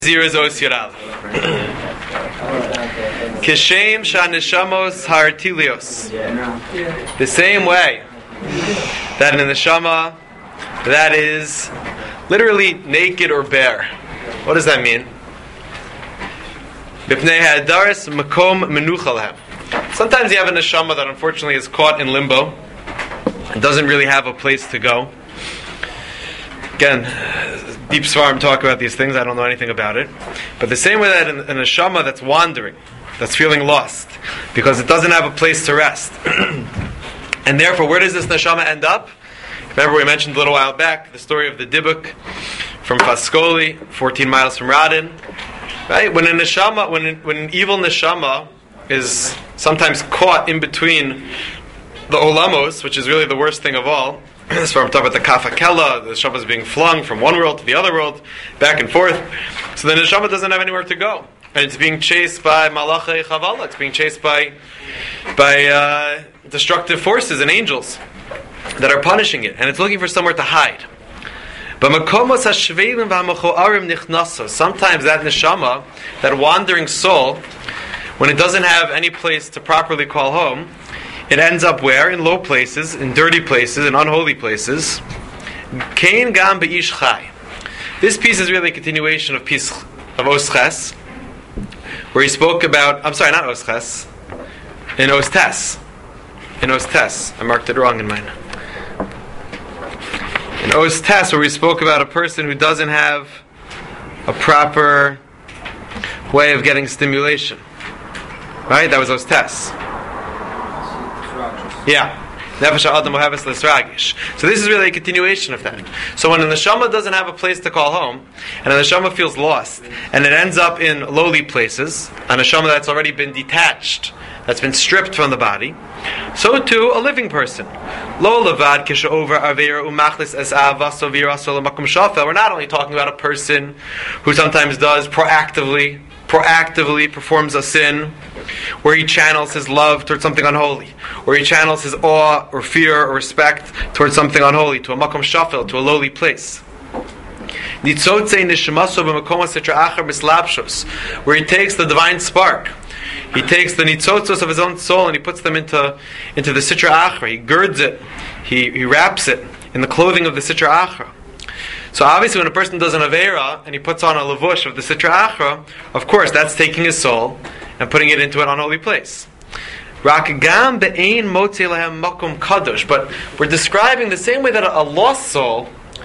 Zero Zos Yoral. Kishem Shanishamos Hartilios. The same way that in the neshama that is literally naked or bare. What does that mean? Bipnei hadaris makom menucha lehem. Sometimes you have a neshama that unfortunately is caught in limbo and doesn't really have a place to go. Again, deep svarim talk about these things. I don't know anything about it. But the same way that in a neshama that's wandering, that's feeling lost, because it doesn't have a place to rest. And therefore, where does this neshama end up? Remember we mentioned a little while back the story of the Dibuk from Faskoli, 14 miles from Radin. Right? When a neshama, when an evil neshama is sometimes caught in between the olamos, which is really the worst thing of all. So I'm talking about the kafakela, the neshama is being flung from one world to the other world, back and forth. So the neshama doesn't have anywhere to go. And it's being chased by malachei chavala, it's being chased by destructive forces and angels that are punishing it. And it's looking for somewhere to hide. But sometimes that neshama, that wandering soul, when it doesn't have any place to properly call home, it ends up where? In low places, in dirty places, in unholy places. Kain gam be'ish chai. This piece is really a continuation of piece of Osches, where he spoke about, I'm sorry, not Osches, in Ostes. In Ostes. I marked it wrong in mine. In Ostes, where we spoke about a person who doesn't have a proper way of getting stimulation. Right? That was Ostes. Yeah. So this is really a continuation of that. So when the neshama doesn't have a place to call home, and the neshama feels lost, and it ends up in lowly places, a neshama that's already been detached, that's been stripped from the body, so too a living person. Lo levad kishover avera umachlis es avaso viraso lemakom shafel. We're not only talking about a person who sometimes does proactively performs a sin, where he channels his love towards something unholy, where he channels his awe or fear or respect towards something unholy, to a makom shafel, to a lowly place. Where he takes the divine spark, he takes the nitzotzos of his own soul and he puts them into the sitra achra. He girds it, he wraps it in the clothing of the sitra achra. So obviously when a person does an Aveira and he puts on a lavush of the Sitra Achra, of course that's taking his soul and putting it into an unholy place. But we're describing the same way that a lost soul,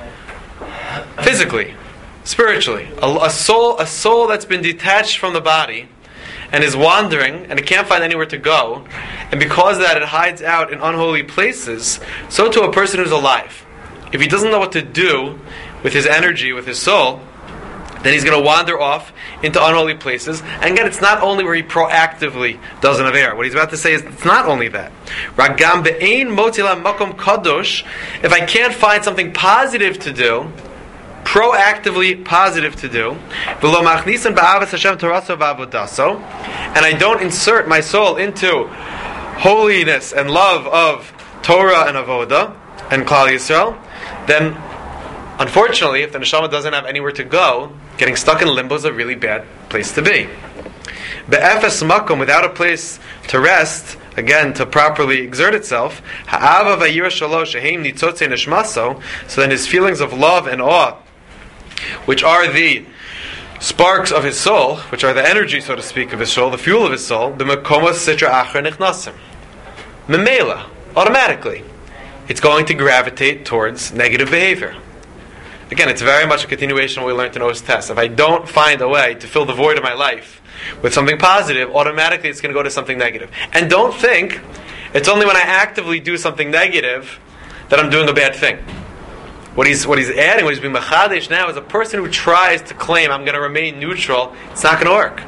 physically, spiritually, a soul that's been detached from the body and is wandering and it can't find anywhere to go, and because of that it hides out in unholy places, so to a person who's alive. If he doesn't know what to do with his energy, with his soul, then he's going to wander off into unholy places. And again, it's not only where he proactively does an aver. What he's about to say is, it's not only that. Ragam be'ein motila makom kadosh. If I can't find something positive to do, proactively positive to do, v'lo machnisan ba'avas Hashem toraso v'avodaso, and I don't insert my soul into holiness and love of Torah and avoda and Klal Yisrael, then unfortunately, if the neshama doesn't have anywhere to go, getting stuck in limbo is a really bad place to be. Be'efes makom, without a place to rest, again, to properly exert itself, ha'ava v'yira shalosh sheheim nitzotzei neshmaso, so then his feelings of love and awe, which are the sparks of his soul, which are the energy, so to speak, of his soul, the fuel of his soul, b'mekomos sitra achra nichnasim. Memela, automatically, it's going to gravitate towards negative behavior. Again, it's very much a continuation of what we learned in Ostes. If I don't find a way to fill the void of my life with something positive, automatically it's going to go to something negative. And don't think it's only when I actively do something negative that I'm doing a bad thing. What he's adding, what he's being machadesh now, is a person who tries to claim I'm going to remain neutral. It's not going to work.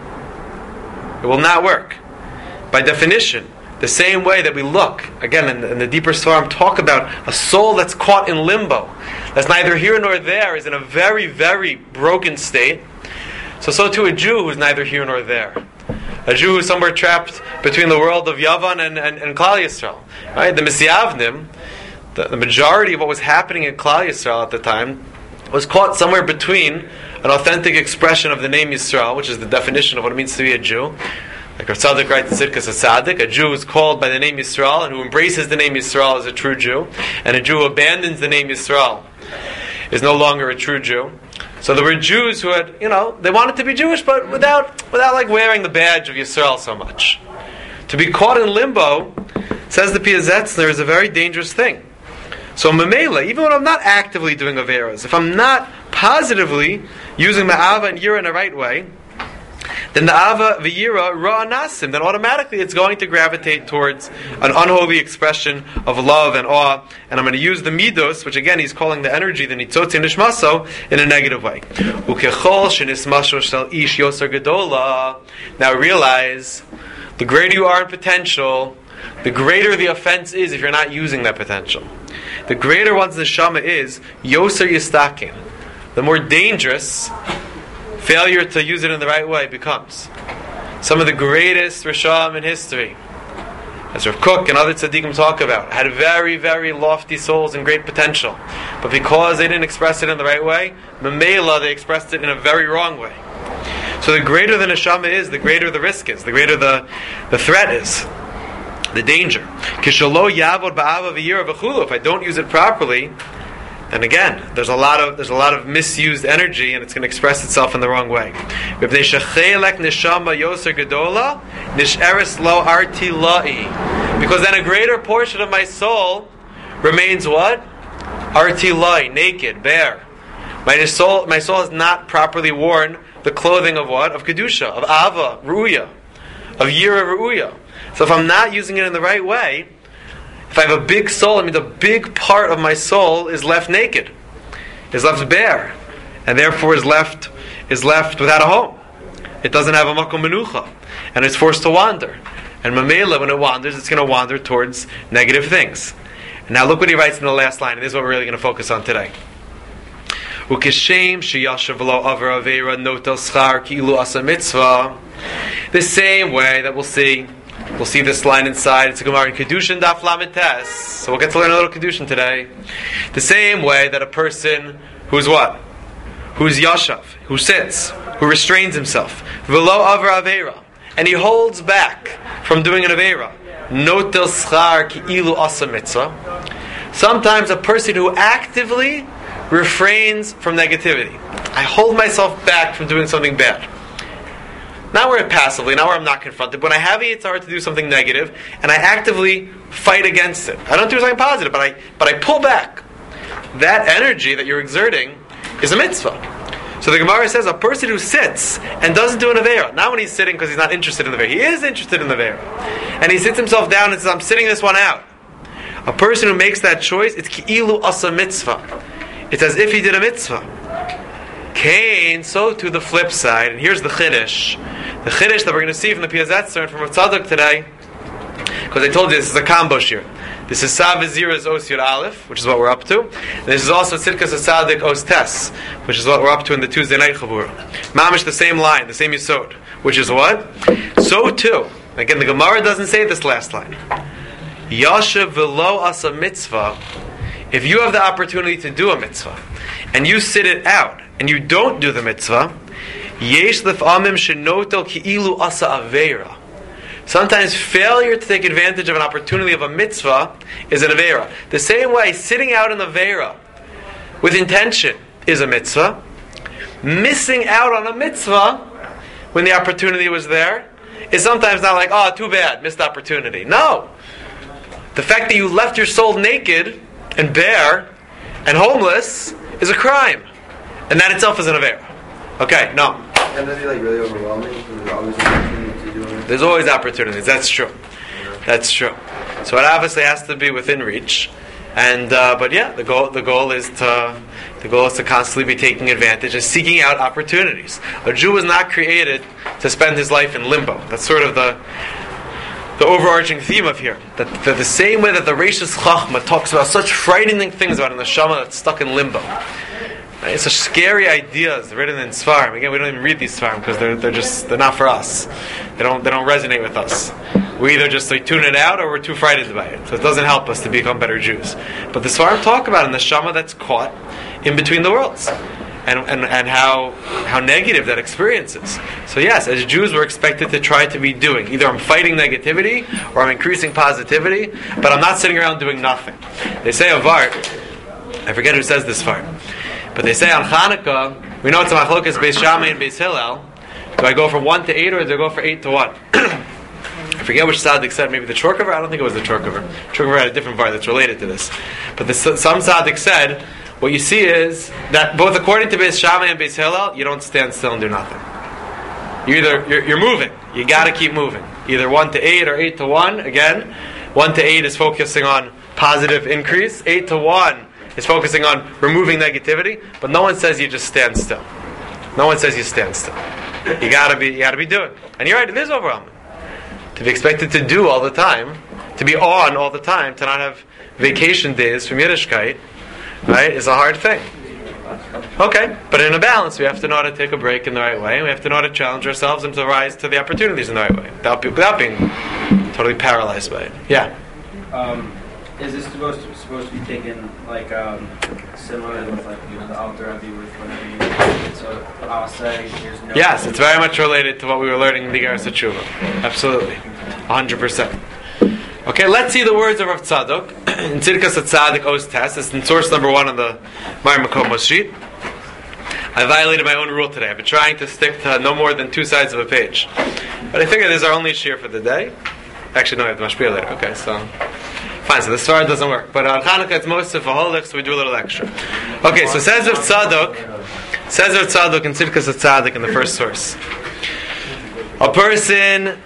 It will not work. By definition, the same way that we look, again, in the deeper svarim, talk about a soul that's caught in limbo, that's neither here nor there, is in a very, very broken state. So too a Jew who's neither here nor there. A Jew who's somewhere trapped between the world of Yavan and Klal Yisrael. Right? The Misyavnim, the majority of what was happening in Klal Yisrael at the time, was caught somewhere between an authentic expression of the name Yisrael, which is the definition of what it means to be a Jew. Like Rav Tzadok writes in Tzidkas HaTzadik, a Jew who is called by the name Yisrael and who embraces the name Yisrael is a true Jew, and a Jew who abandons the name Yisrael is no longer a true Jew. So there were Jews who had, they wanted to be Jewish, but without like wearing the badge of Yisrael so much. To be caught in limbo, says the Piazetzner, is a very dangerous thing. So Mamela, even when I'm not actively doing Averas, if I'm not positively using my Ava and Yira in the right way, then the Ava v'Yira Ra'anasim, then automatically it's going to gravitate towards an unholy expression of love and awe, and I'm going to use the Midos, which again he's calling the energy, the Nitzotzi Nishmaso, in a negative way. Ukechol shenismasho shel ish yoser gedola. Now realize, the greater you are in potential, the greater the offense is if you're not using that potential. The greater one's neshama is, yoser yistakin. The more dangerous failure to use it in the right way becomes. Some of the greatest Risham in history, as Rav Kook and other tzaddikim talk about, had very, very lofty souls and great potential. But because they didn't express it in the right way, Mamela, they expressed it in a very wrong way. So the greater the neshama is, the greater the risk is, the greater the threat is, the danger. If I don't use it properly, then again, there's a lot of misused energy, and it's going to express itself in the wrong way. Because then a greater portion of my soul remains what? Artilai, naked, bare. My soul has not properly worn the clothing of what? Of Kedusha, of Ava, Ru'uya, of Yira, Ru'uya. So if I'm not using it in the right way, if I have a big soul, it means a big part of my soul is left naked, is left bare, and therefore is left without a home. It doesn't have a makom menucha, and it's forced to wander. And mamela, when it wanders, it's going to wander towards negative things. And now look what he writes in the last line, and this is what we're really going to focus on today. Ukeshem sheyashav v'lo aver aveira notel schar ki'ilu asa mitzvah. The same way that we'll see this line inside. It's a Gemara in Kedushin Daf Lamed Tes. So we'll get to learn a little Kedushin today. The same way that a person who's what? Who's yashav, who sits, who restrains himself, v'lo aver aveira, and he holds back from doing an aveira. Notel schar ki'ilu asa mitzvah. Sometimes a person who actively refrains from negativity. I hold myself back from doing something bad. Not where passively, not where I'm not confronted. When I have a yitzhar to do something negative, and I actively fight against it. I don't do something positive, but I pull back. That energy that you're exerting is a mitzvah. So the Gemara says a person who sits and doesn't do an aveira, not when he's sitting because he's not interested in the aveira. He is interested in the aveira. And he sits himself down and says, I'm sitting this one out. A person who makes that choice, it's ki'ilu asa mitzvah. It's as if he did a mitzvah. Cain, so to the flip side, and here's the chiddush. The chiddush that we're going to see from the Piazetzner and from Rav Tzadok today, because I told you this is a combo shir. This is Sav V'Zira's Os Yud Aleph, which is what we're up to. And this is also Tzidkas HaTzadik Os Tes, which is what we're up to in the Tuesday night Chavura. Mamish, the same line, the same Yisod, which is what? So too. Again, the Gemara doesn't say this last line. Yashav v'lo asa mitzvah. If you have the opportunity to do a mitzvah, and you sit it out, and you don't do the mitzvah, yesh lef'amim shenotel ki'ilu asa aveira. Sometimes failure to take advantage of an opportunity of a mitzvah is an aveira. The same way sitting out an aveira with intention is a mitzvah. Missing out on a mitzvah when the opportunity was there is sometimes not like, oh, too bad, missed opportunity. No. The fact that you left your soul naked and bare and homeless is a crime. And that itself is an aveira. Okay, no. Can that be really overwhelming? There's always an opportunity to do it. There's always opportunities. That's true. That's true. So it obviously has to be within reach. And but yeah, the goal is to constantly be taking advantage and seeking out opportunities. A Jew was not created to spend his life in limbo. That's sort of the overarching theme of here. That the same way that the Reishis Chachma talks about such frightening things about an neshama that's stuck in limbo. Right? It's such scary ideas written in Sfarim. Again, we don't even read these Sfarim because they're not for us. They don't resonate with us. We either just tune it out or we're too frightened by it. So it doesn't help us to become better Jews. But the Sfarim talk about a neshama that's caught in between the worlds. and how negative that experience is. So yes, as Jews we're expected to try to be doing. Either I'm fighting negativity or I'm increasing positivity, but I'm not sitting around doing nothing. They say of Vart, I forget who says this part, but they say on Hanukkah, we know it's a machlokas Beis Shammai and Beis Hillel. Do I go from 1 to 8 or do I go from 8 to 1? I forget which tzaddik said, maybe the Chorkover? I don't think it was the Chorkover. Chorkover had a different part that's related to this. But some tzaddik said, what you see is that both according to Beis Shammai and Beis Hillel, you don't stand still and do nothing. You're moving. You got to keep moving. Either 1 to 8 or 8 to 1. Again, 1 to 8 is focusing on positive increase. 8 to 1 is focusing on removing negativity. But no one says you just stand still. No one says you stand still. You gotta be doing. And you're right, it is overwhelming. To be expected to do all the time, to be on all the time, to not have vacation days from Yiddishkeit, right, is a hard thing. Okay, but in a balance, we have to know how to take a break in the right way, and we have to know how to challenge ourselves and to rise to the opportunities in the right way, without being totally paralyzed by it. Yeah? Is this supposed to be taken like similar with like the Alter Rebbe with whenever you so I'll say there's no. Yes, it's very much related to what we were learning in the Geras Tshuva. Absolutely, 100%. Okay, let's see the words of Rav Tzadok in Tzidkas HaTzadik Oz Tes. It's in source number 1 on the Mar Makomos sheet. I violated my own rule today. I've been trying to stick to no more than 2 sides of a page, but I figure this is our only shir for the day. Actually, no, I have the mashpia later. Okay, so. Fine, so the svara doesn't work. But on Hanukkah it's most of a holich, so we do a little extra. Okay, so says Rav Tzadok in Tzidkas HaTzadik in the first source. A person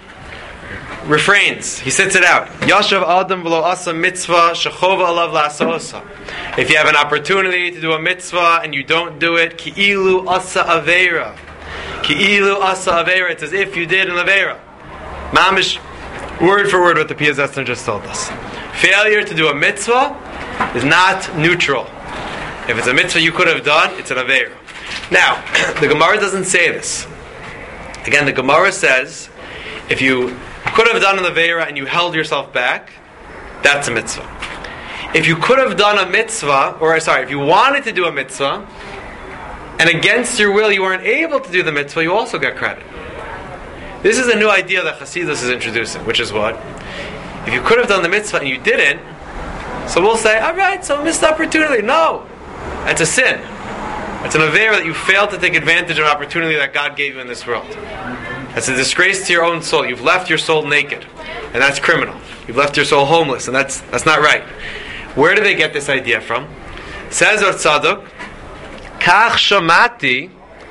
refrains, he sits it out. Yashav Adam v'lo asa mitzvah shechova alav la'asa'osa. If you have an opportunity to do a mitzvah and you don't do it, ki'ilu asa aveira. Ki'ilu asa aveira. It's as if you did an aveira. Mamish, word for word what the Piyaz Esner just told us. Failure to do a mitzvah is not neutral. If it's a mitzvah you could have done, it's an aveira. Now, the Gemara doesn't say this. Again, the Gemara says, if you could have done an aveira and you held yourself back, that's a mitzvah. If you could have done a mitzvah, if you wanted to do a mitzvah, and against your will you weren't able to do the mitzvah, you also get credit. This is a new idea that Hasidus is introducing, which is what? If you could have done the mitzvah and you didn't, so we'll say, alright, so missed opportunity. No, that's a sin. It's an aveira that you failed to take advantage of an opportunity that God gave you in this world. That's a disgrace to your own soul. You've left your soul naked, and that's criminal. You've left your soul homeless, and that's not right. Where do they get this idea from? Says Rav Tzadok, Kach Shamati,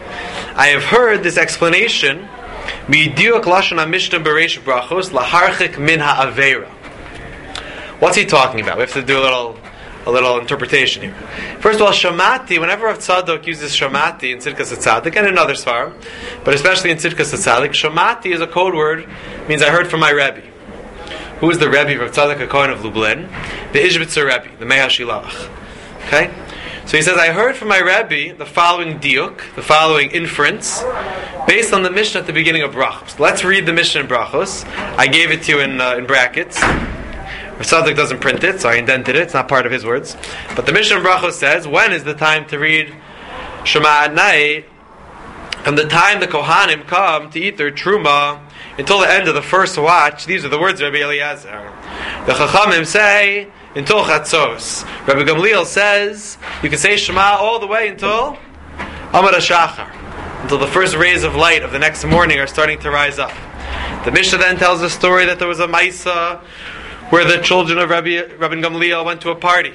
I have heard this explanation, Midiuk Lashon HaMishnah Bereish Brachos Laharchik Min HaAveira. What's he talking about? We have to do a little interpretation here. First of all, Shamati, whenever Rav Tzadok uses Shamati in Tzidkas HaTzadik and in other svarim, but especially in Tzidkas HaTzadik, Shamati is a code word, means I heard from my Rebbe. Who is the Rebbe of Tzadok HaKohen of Lublin? The Ishbitzer Rebbe, the Mei HaShilach. Okay? So he says, I heard from my Rebbe the following diuk, the following inference, based on the Mishnah at the beginning of Brachos. Let's read the Mishnah in Brachos. I gave it to you in brackets. Rav Tzadok doesn't print it, so I indented it. It's not part of his words. But the Mishnah in Brachos says, when is the time to read Shema at night? From the time the Kohanim come to eat their Truma until the end of the first watch. These are the words of Rabbi Eliezer. The Chachamim say, until Chatzos. Rabbi Gamliel says, you can say Shema all the way until Amar HaShachar, until the first rays of light of the next morning are starting to rise up. The Mishnah then tells the story that there was a Maisa where the children of Rabbi Gamliel went to a party.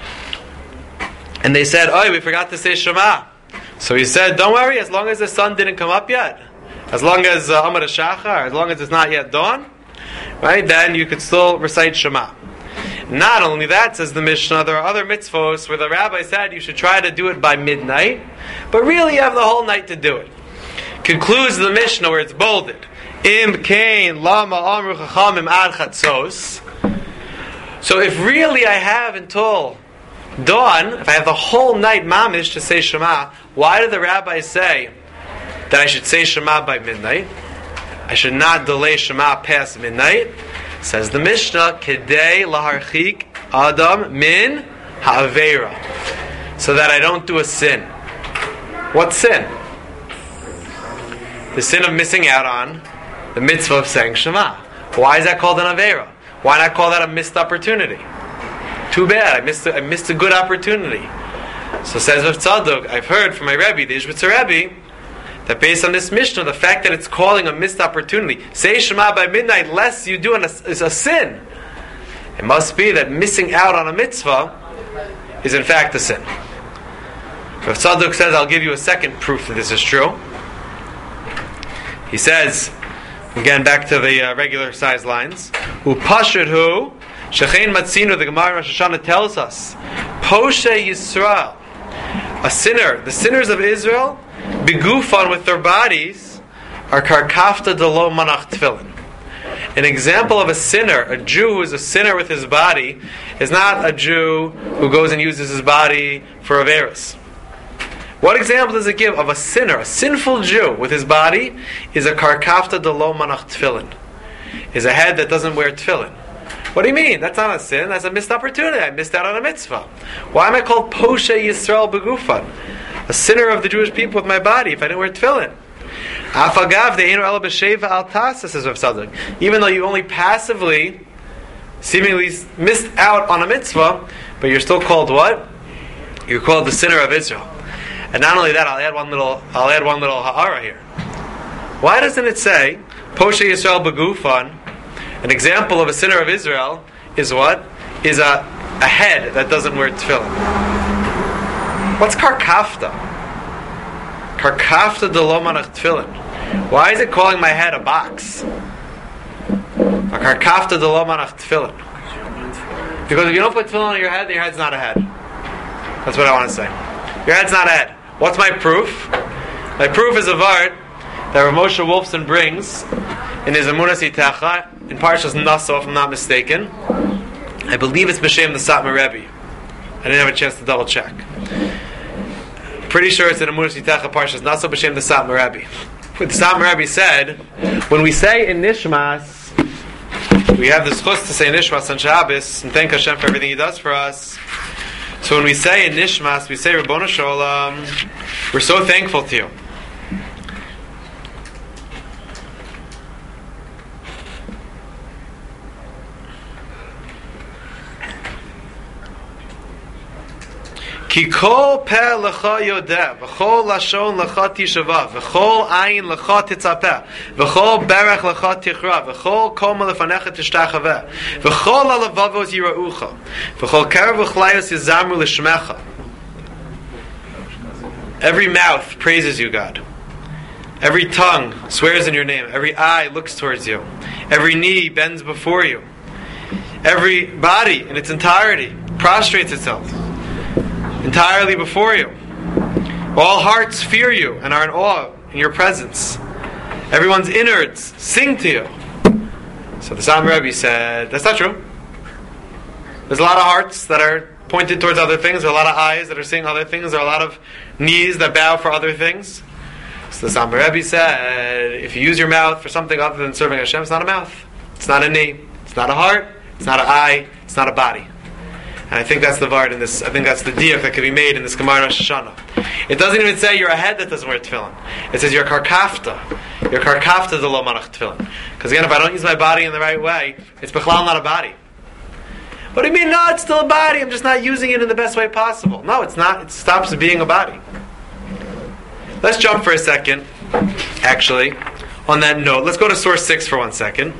And they said, oh, we forgot to say Shema. So he said, don't worry, as long as the sun didn't come up yet, as long as Amar HaShachar, as long as it's not yet dawn, right, then you could still recite Shema. Not only that, says the Mishnah, there are other mitzvos where the rabbi said you should try to do it by midnight, but really you have the whole night to do it. Concludes the Mishnah where it's bolded, Im kain lama amru chachamim ad chatzos. So if really I have until dawn, if I have the whole night mamish to say Shema, why did the rabbi say that I should say Shema by midnight? I should not delay Shema past midnight. Says the Mishnah, Kedei laharchik Adam min ha'aveira, so that I don't do a sin. What sin? The sin of missing out on the mitzvah of saying Shema. Why is that called an Aveira? Why not call that a missed opportunity? Too bad, I missed a good opportunity. So says Rav Tzadok, I've heard from my Rebbe, the Ishbitzer Rebbe, that based on this Mishnah, the fact that it's calling a missed opportunity, say Shema by midnight, less you do is a sin. It must be that missing out on a mitzvah is in fact a sin. Rav Tzadok says, I'll give you a second proof that this is true. He says, again back to the regular size lines, Upashadhu, Shechein Matzinu, the Gemara Rosh Hashanah tells us, Poshe Yisrael, a sinner, the sinners of Israel, begufan with their bodies, are karkafta delo manach tefillin. An example of a sinner, a Jew who is a sinner with his body, is not a Jew who goes and uses his body for averos. What example does it give of a sinner, a sinful Jew with his body, is a karkafta delo manach tefillin, is a head that doesn't wear tefillin. What do you mean? That's not a sin. That's a missed opportunity. I missed out on a mitzvah. Why am I called Poshe Yisrael Begufan? A sinner of the Jewish people with my body if I didn't wear tefillin. Afagav de'enu ela b'sheva al tasa, says Rav Tzadok. Even though you only passively, seemingly missed out on a mitzvah, but you're still called what? You're called the sinner of Israel. And not only that, I'll add one little ha'ara here. Why doesn't it say Poshe Yisrael Begufan? An example of a sinner of Israel is what? Is a head that doesn't wear tefillin. What's karkafta? Karkafta de lo manach tefillin. Why is it calling my head a box? A karkafta de lo manach tefillin. Because if you don't put tefillin on your head, then your head's not a head. That's what I want to say. Your head's not a head. What's my proof? My proof is a vart that Rav Moshe Wolfson brings in his Emunas Itecha, in Parshas Naso, if I'm not mistaken. I believe it's B'Shem the Satmar Rebbe. I didn't have a chance to double check. Pretty sure it's in Emunas Itecha, Parshas Naso, B'Shem the Satmar Rebbe. The Satmar Rebbe said, when we say in Nishmas, we have the schus to say Nishmas on Shabbos, and thank Hashem for everything He does for us. So when we say in Nishmas, we say Rabbonu Sholem, we're so thankful to you. Ki kol peh lecha yodeh, v'chol lashon lecha tishava, v'chol ayin lecha titzapeh, v'chol berech lecha tichra, v'chol koma lefanecha tishtachaveh, v'chol alavavos yiraucha, v'chol kerev v'chlayos yizamru l'shmecha. Every mouth praises you, God. Every tongue swears in your name. Every eye looks towards you. Every knee bends before you. Every body in its entirety prostrates itself entirely before you. All hearts fear you and are in awe in your presence. Everyone's innards sing to you. So the Satmar Rebbe said, that's not true. There's a lot of hearts that are pointed towards other things. There are a lot of eyes that are seeing other things. There are a lot of knees that bow for other things. So the Satmar Rebbe said, if you use your mouth for something other than serving Hashem, it's not a mouth. It's not a knee. It's not a heart. It's not an eye. It's not a body. And I think that's the vart in this. I think that's the diak that can be made in this Gemara Rosh Hashanah. It doesn't even say you're a head that doesn't wear tefillin. It says you're karkafta. You're karkafta de lo manach tefillin. Because again, if I don't use my body in the right way, it's bechlal not a body. What do you mean? No, it's still a body. I'm just not using it in the best way possible. No, it's not. It stops being a body. Let's jump for a second. Actually, on that note, let's go to source 6 for 1 second.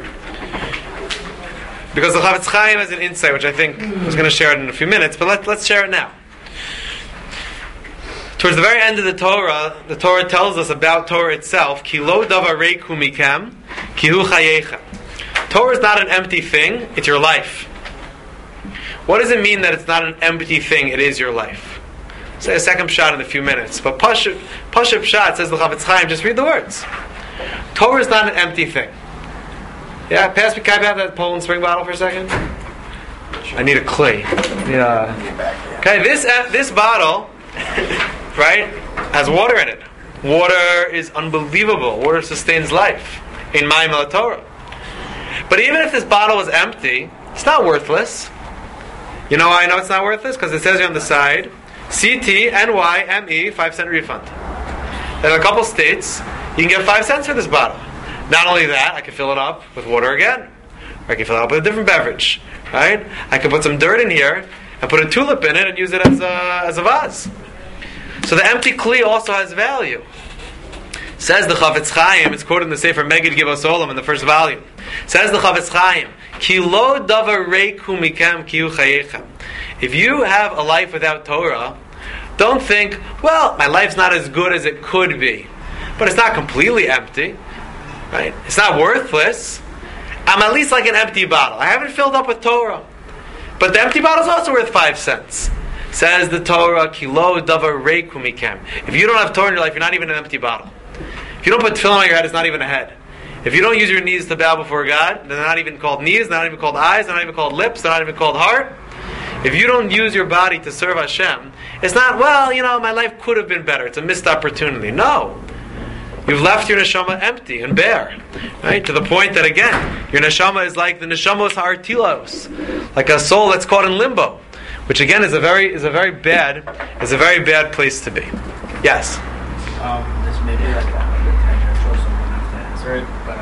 Because the Chavetz Chaim has an insight, which I think I was going to share it in a few minutes, but let's share it now. Towards the very end of the Torah tells us about Torah itself. Ki lo davar reiku mikem, ki hu chayechem. Torah is not an empty thing; it's your life. What does it mean that it's not an empty thing? It is your life. I'll say a second pshat in a few minutes, but Pashup Pshat says the Chavetz Chaim. Just read the words. Torah is not an empty thing. Yeah, pass me. Can I have that Poland Spring bottle for a second? I need a clay. Yeah. Okay, this bottle, right, has water in it. Water is unbelievable. Water sustains life in Mayim al Torah. But even if this bottle was empty, it's not worthless. You know why I know it's not worthless? Because it says here on the side, CTNYME 5-cent refund. In a couple states, you can get 5 cents for this bottle. Not only that, I can fill it up with water again, or I can fill it up with a different beverage. Right? I can put some dirt in here and put a tulip in it and use it as a vase. So the empty kli also has value. Says the Chafetz Chaim, it's quoted in the Sefer Megid Givos Olam in the first volume. Says the Chafetz Chaim, Ki lo davar reiku mikem ki hu chayechem. If you have a life without Torah, don't think, well, my life's not as good as it could be. But it's not completely empty. Right? It's not worthless. I'm at least like an empty bottle. I haven't filled up with Torah. But the empty bottle is also worth 5 cents. Says the Torah, Ki lo davar reiku mikem. If you don't have Torah in your life, you're not even an empty bottle. If you don't put tefillin on your head, it's not even a head. If you don't use your knees to bow before God, they're not even called knees, they're not even called eyes, they're not even called lips, they're not even called heart. If you don't use your body to serve Hashem, it's not, well, my life could have been better. It's a missed opportunity. No. You've left your neshama empty and bare. Right? To the point that, again, your neshama is like the neshamos ha'artilos, like a soul that's caught in limbo, which again is a very bad place to be. Yes? This may be like a bit tangent, or someone has to answer it, but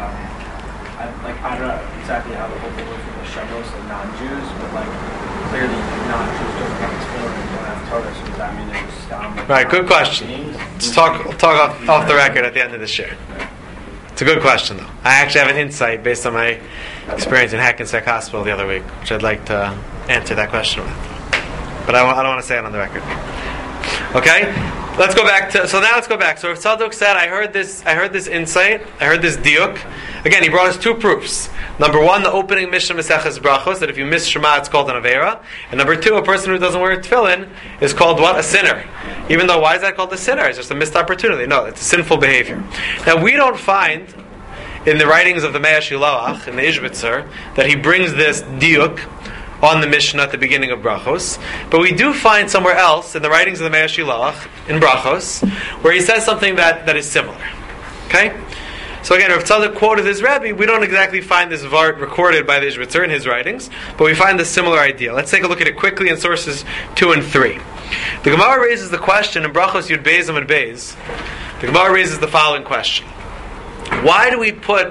I don't know exactly how the whole thing works with the Shabbos and non-Jews, but clearly non-Jews don't have Torah and don't have Torah, so does that mean they're stam? Right, good question. Let's talk off the record at the end of this year. It's a good question, though. I actually have an insight based on my experience in Hackensack Hospital the other week, which I'd like to answer that question with. But I don't want to say it on the record. Okay? Let's go back. So Rav Tzadok said, I heard this insight, I heard this diuk. Again, he brought us 2 proofs. Number 1, the opening Mishnah Maseches Brachos, that if you miss Shema, it's called an Avera. And number 2, a person who doesn't wear tefillin is called what? A sinner. Even though, why is that called a sinner? It's just a missed opportunity. No, it's a sinful behavior. Now, we don't find in the writings of the Mea Shilach, in the Ishbitzer, that he brings this diuk on the Mishnah at the beginning of Brachos. But we do find somewhere else in the writings of the Mea Shilach, in Brachos, where he says something that is similar. Okay? So again, Rav Tzadok quoted his Rebbe. We don't exactly find this Vart recorded by the Ishbitzer in his writings, but we find a similar idea. Let's take a look at it quickly in sources 2 and 3. The Gemara raises the question in Brachos Yud Beis Amud Beis. The Gemara raises the following question: Why did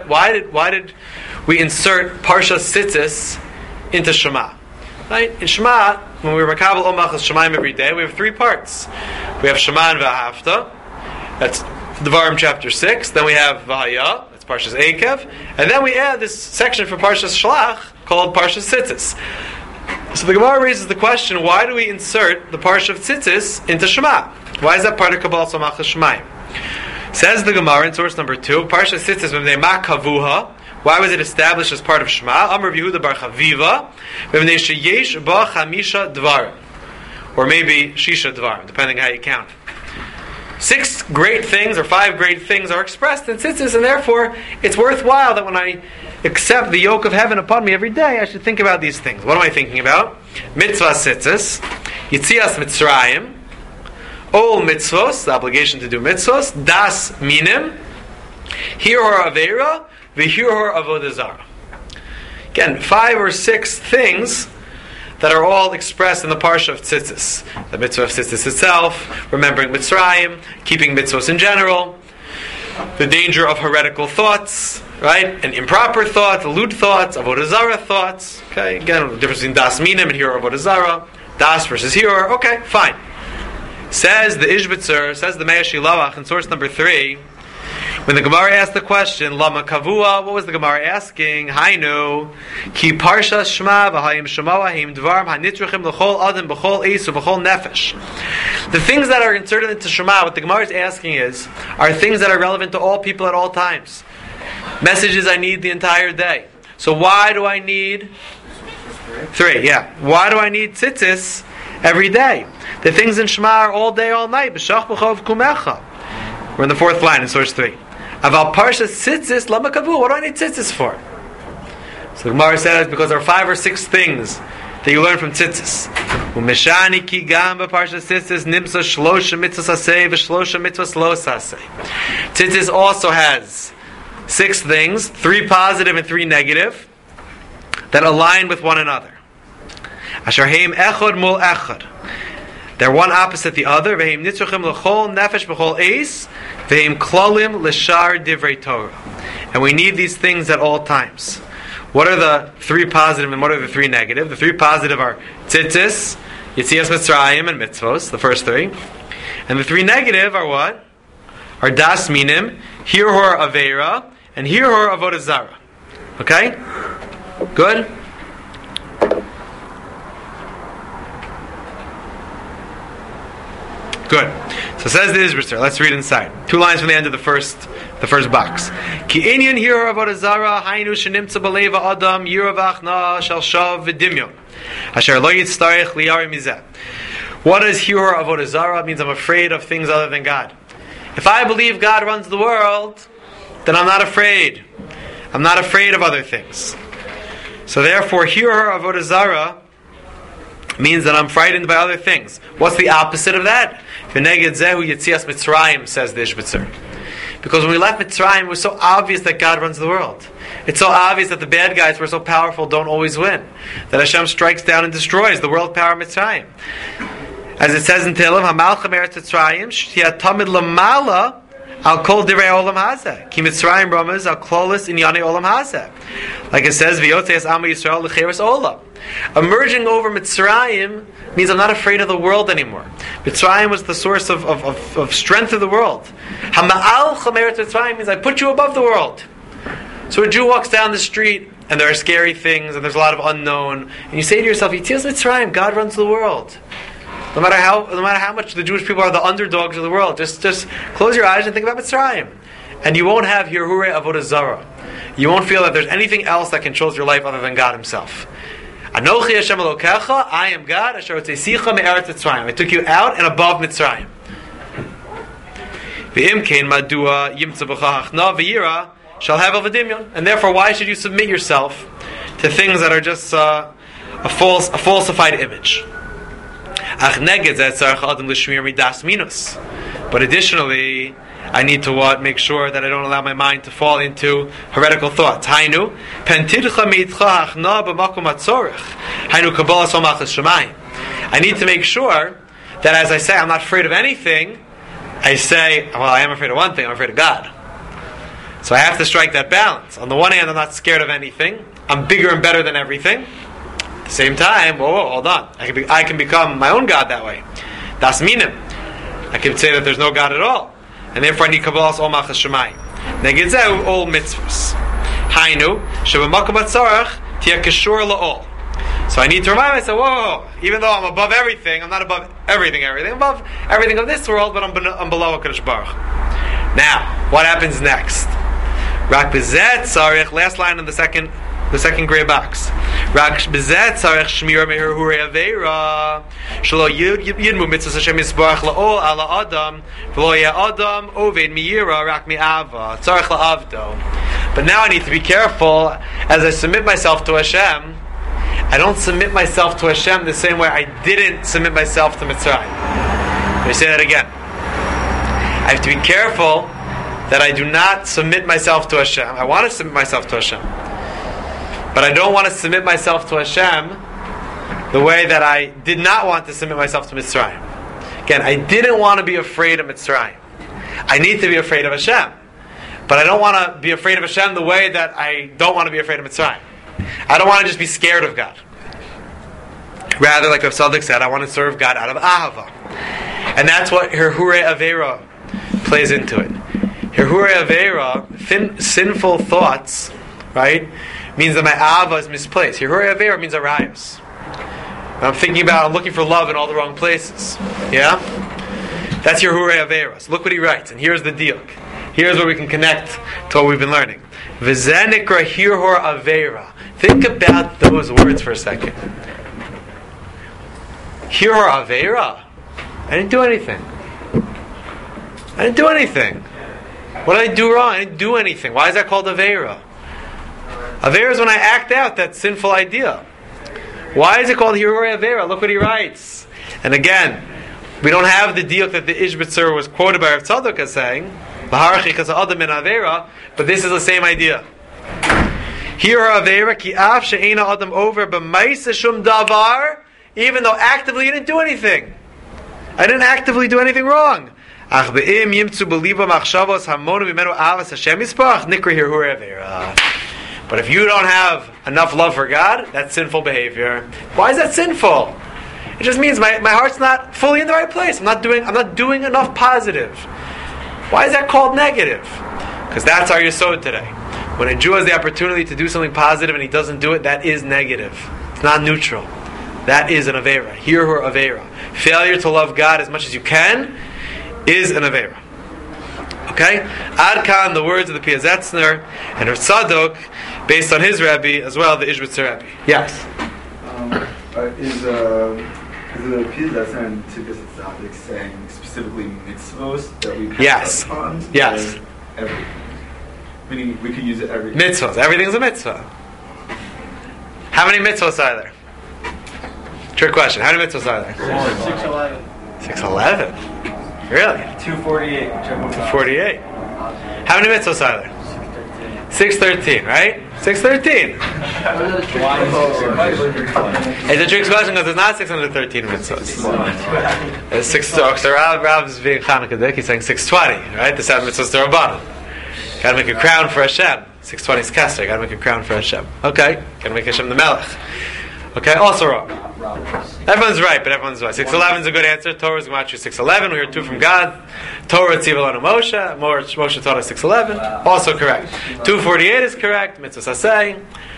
we insert Parsha Tzitzis into Shema? Right? In Shema, when we makabel Omachas Shemaim every day, we have 3 parts. We have Shema and V'ahavta. That's Devarim chapter 6. Then we have Vahaya. That's Parshas Eikev. And then we add this section for Parshas Shlach called Parshas Tzitzis. So the Gemara raises the question: why do we insert the Parsha of Tzitzis into Shema? Why is that part of Kabbalah Omachas Shemaim? Says the Gemara in source number 2, Parshas Tzitzis v'nei kavuha. Why was it established as part of Shema? Amar Yehuda bar Chaviva, v'nei sheyesh ba chamisha dvarim, or maybe shisha dvarim, depending how you count. 6 great things or 5 great things are expressed in tzitzis, and therefore it's worthwhile that when I accept the yoke of heaven upon me every day, I should think about these things. What am I thinking about? Mitzvah tzitzis, Yitzias Mitzrayim, Ol mitzvos, the obligation to do mitzvos, Das minim, Hiror Aveira, V'hiror Avodah Zarah. Again, 5 or 6 things that are all expressed in the Parsha of Tzitzis. The mitzvah of Tzitzis itself, remembering Mitzrayim, keeping mitzvahs in general, the danger of heretical thoughts, right? And improper thoughts, lewd thoughts, Avodah Zarah thoughts. Okay, again, the difference between Das Minim and Hiror Avodah Zarah. Das versus Hiror. Okay, fine. Says the Ishbitzer, says the Mea Shilach in source number 3, when the Gemara asked the question, Lama Kavua, what was the Gemara asking? Hainu, Ki Parsha Shema v'hayim Shemoa him dvarim hanitrachim l'chol adam b'chol eisu b'chol nefesh. The things that are inserted into Shema, what the Gemara is asking are things that are relevant to all people at all times. Messages I need the entire day. So why do I need 3? Yeah. Why do I need tzitzis every day? The things in Shema are all day, all night. B'shach b'chov kumecha. We're in the 4th line in source 3. Aval Parsha Tzitzis Lama Kavu. What do I need tzitzis for? So the Gemara says because there are 5 or 6 things that you learn from tzitzis. Umeshani ki gam b'Parsha Tzitzis nimsa shlosha mitzvos aseh v'shlosha mitzvos lo aseh. Tzitzis also has 6 things, 3 positive and 3 negative, that align with one another. Asher heim echad mul echad. They're one opposite the other. Ve'im nitzruchim l'chol nefesh b'chol eis, ve'im klolim l'shar divrei Torah. And we need these things at all times. What are the three positive and what are the three negative? The three positive are tzitzis, Yetzias Mitzrayim, and mitzvos, the first three. And the three negative are what? Are das minim, hirhor aveira, and hirhor avodah zara. Okay? Good? Good. So says the Ishbitzer. Let's read inside. 2 lines from the end of the first box. Ki inyan hirhor avodah zara, hainu shenimtza b'leva adam, yiravach na shel shav v'dimyon. Asher lo yitztarech liyari mizeh. What is hirhor avodah zara? It means I'm afraid of things other than God. If I believe God runs the world, then I'm not afraid. I'm not afraid of other things. So therefore, hirhor avodah zara means that I'm frightened by other things. What's the opposite of that? V'neged zehu yetzias Mitzrayim, says the Ishbitzer. Because when we left Mitzrayim, it was so obvious that God runs the world. It's so obvious that the bad guys who are so powerful don't always win. That Hashem strikes down and destroys the world power of Mitzrayim. As it says in Tehillim, Hamalcha meretz Mitzrayim, sh'tiyat tamid lamala al kol divrei olam hazeh. Ki Mitzrayim ramaz al klolis inyanei olam hazeh. Like it says, v'yotzeis Am Yisrael l'cheres olam. Emerging over Mitzrayim means I'm not afraid of the world anymore. Mitzrayim was the source of strength of the world. Hama'al chameret Mitzrayim means I put you above the world. So a Jew walks down the street and there are scary things and there's a lot of unknown, and you say to yourself, Yetzias Mitzrayim, God runs the world. No matter how much the Jewish people are the underdogs of the world, just close your eyes and think about Mitzrayim, and you won't have hirhurei avodah zara. You won't feel that there's anything else that controls your life other than God Himself. Anochi Hashem Elokecha, I am God. Asher hotzeisecha me'eretz Mitzrayim. I took you out and above Mitzrayim. V'imkein madua yimtza b'cha hachna v'yira shall have avadimyon. And therefore, why should you submit yourself to things that are just a falsified image? Ach neged zeh tzarech adam l'shmir midas minus. But additionally, I need to make sure that I don't allow my mind to fall into heretical thoughts. Hainu, pentidcha meitcha hachna b'makom hatzorech. Hainu kabbalas omachas shemayim. I need to make sure that as I say I'm not afraid of anything, I say, well, I am afraid of one thing, I'm afraid of God. So I have to strike that balance. On the one hand, I'm not scared of anything. I'm bigger and better than everything. At the same time, whoa, hold on. I can become my own God that way. Das minim. I can say that there's no God at all. And therefore I need Kabbalas Ol Machas Shemayim. Negedzeu all mitzvahs. Hainu, shebamakom hatzarech tia keshur la'ol. So I need to remind myself, whoa, even though I'm above everything, I'm not above everything. I'm above everything of this world, but I'm below HaKadosh Baruch. Now, what happens next? Rak bezet tzarech, last line in the second gray box. Rak bezet tzarech shmira meher hurei aveira shelo yidmu mitzvahs Hashem yisbarach la'ol ala adam v'lo yeh adam oved miyira rak mi'ava tzarech la'avdo. But now I need to be careful as I submit myself to Hashem. I don't submit myself to Hashem the same way I didn't submit myself to Mitzrayim. Let me say that again. I have to be careful that I do not submit myself to Hashem. I want to submit myself to Hashem, but I don't want to submit myself to Hashem the way that I did not want to submit myself to Mitzrayim. Again, I didn't want to be afraid of Mitzrayim. I need to be afraid of Hashem, but I don't want to be afraid of Hashem the way that I don't want to be afraid of Mitzrayim. I don't want to just be scared of God. Rather, like Rav Tzadok said, I want to serve God out of ahava. And that's what Hirhurei Aveira plays into it. Hirhurei Aveira, sinful thoughts, right, means that my ahava is misplaced. Hirhurei Aveira means arayos. I'm looking for love in all the wrong places. Yeah? That's Hirhurei Aveira. So look what he writes, and here's the diuk. Here's where we can connect to what we've been learning. V'zenikra hirhor Aveira. Think about those words for a second. Hirhor Aveira? I didn't do anything. What did I do wrong? I didn't do anything. Why is that called Aveira? Aveira is when I act out that sinful idea. Why is it called Hirhor Aveira? Look what he writes. And again, we don't have the diuk that the Ishbitzer was quoted by Rav Tzadok as saying, but this is the same idea. Hirhor Aveira ki af she'ena adam over b'maisa shum davar, even though actively you didn't do anything. I didn't actively do anything wrong. But if you don't have enough love for God, that's sinful behavior. Why is that sinful? It just means my heart's not fully in the right place. I'm not doing enough positive. Why is that called negative? Because that's our yesod today. When a Jew has the opportunity to do something positive and he doesn't do it, that is negative. It's not neutral. That is an aveira. Hirhur aveira. Failure to love God as much as you can is an aveira. Okay? Ad kan, the words of the Piazetzner and her tzadok, based on his Rebbe, as well the Ishbitzer Rebbe. Yes? Is the Piazetzner and Tikkun tzadok saying specifically mitzvos that we pass upon? Yes. Everything. Meaning we can use it every Mitzvahs. Everything's a mitzvah. How many mitzvahs are there? Trick question. How many mitzvahs are there? 611. 611? Really? 248. 248. How many mitzvahs are there? 613, right? 613. It's a trick question because there's not 613 mitzvahs. There's 6. So Rav's being Chanukah, he's saying 620, right? The 7 mitzvahs to Rabbanan. Got to make a crown for Hashem. 620 is Kester. Got to make a crown for Hashem. Okay. Got to make Hashem the Melech. Okay. Also wrong. Everyone's right, but everyone's right. 611 is a good answer. Torah is Gematria 611. We heard 2 from God. Torah Tziva Lanu Moshe. Moshe taught us 611. Also correct. 248 is correct. Mitzvah Saseh.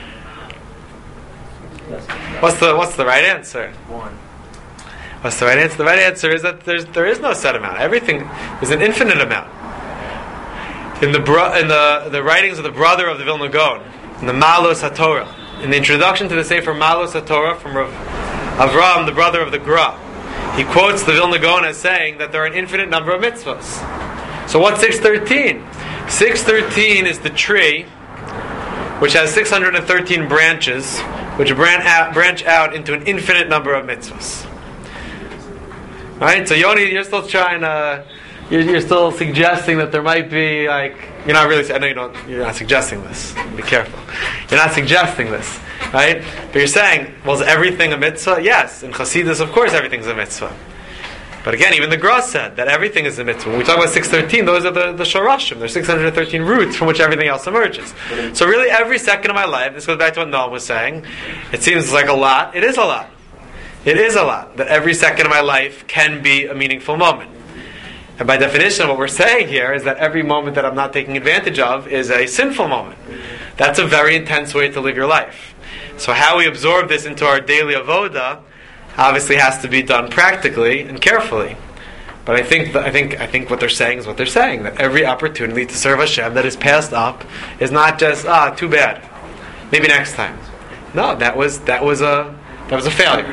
What's the right answer? 1. What's the right answer? The right answer is that there is no set amount. Everything is an infinite amount. In the writings of the brother of the Vilna Gaon, in the Malos HaTorah, in the introduction to the Sefer Malos HaTorah from Rav Avram, the brother of the Gra, he quotes the Vilna Gaon as saying that there are an infinite number of mitzvahs. So what's 613? 613 is the tree which has 613 branches, which branch out into an infinite number of mitzvahs. Right? So Yoni, you're still trying to... You're still suggesting that there might be, like, you're not really, I know you're not suggesting this. Be careful. You're not suggesting this, right? But you're saying, well, is everything a mitzvah? Yes. In Chassidus, of course, everything's a mitzvah. But again, even the Gra said that everything is a mitzvah. When we talk about 613, those are the Shorashim. There's 613 roots from which everything else emerges. So really, every second of my life, this goes back to what Noam was saying, it seems like a lot. It is a lot. It is a lot. That every second of my life can be a meaningful moment. And by definition, what we're saying here is that every moment that I'm not taking advantage of is a sinful moment. That's a very intense way to live your life. So how we absorb this into our daily avoda obviously has to be done practically and carefully. But I think what they're saying is what they're saying, that every opportunity to serve Hashem that is passed up is not just too bad, maybe next time. No, that was a failure.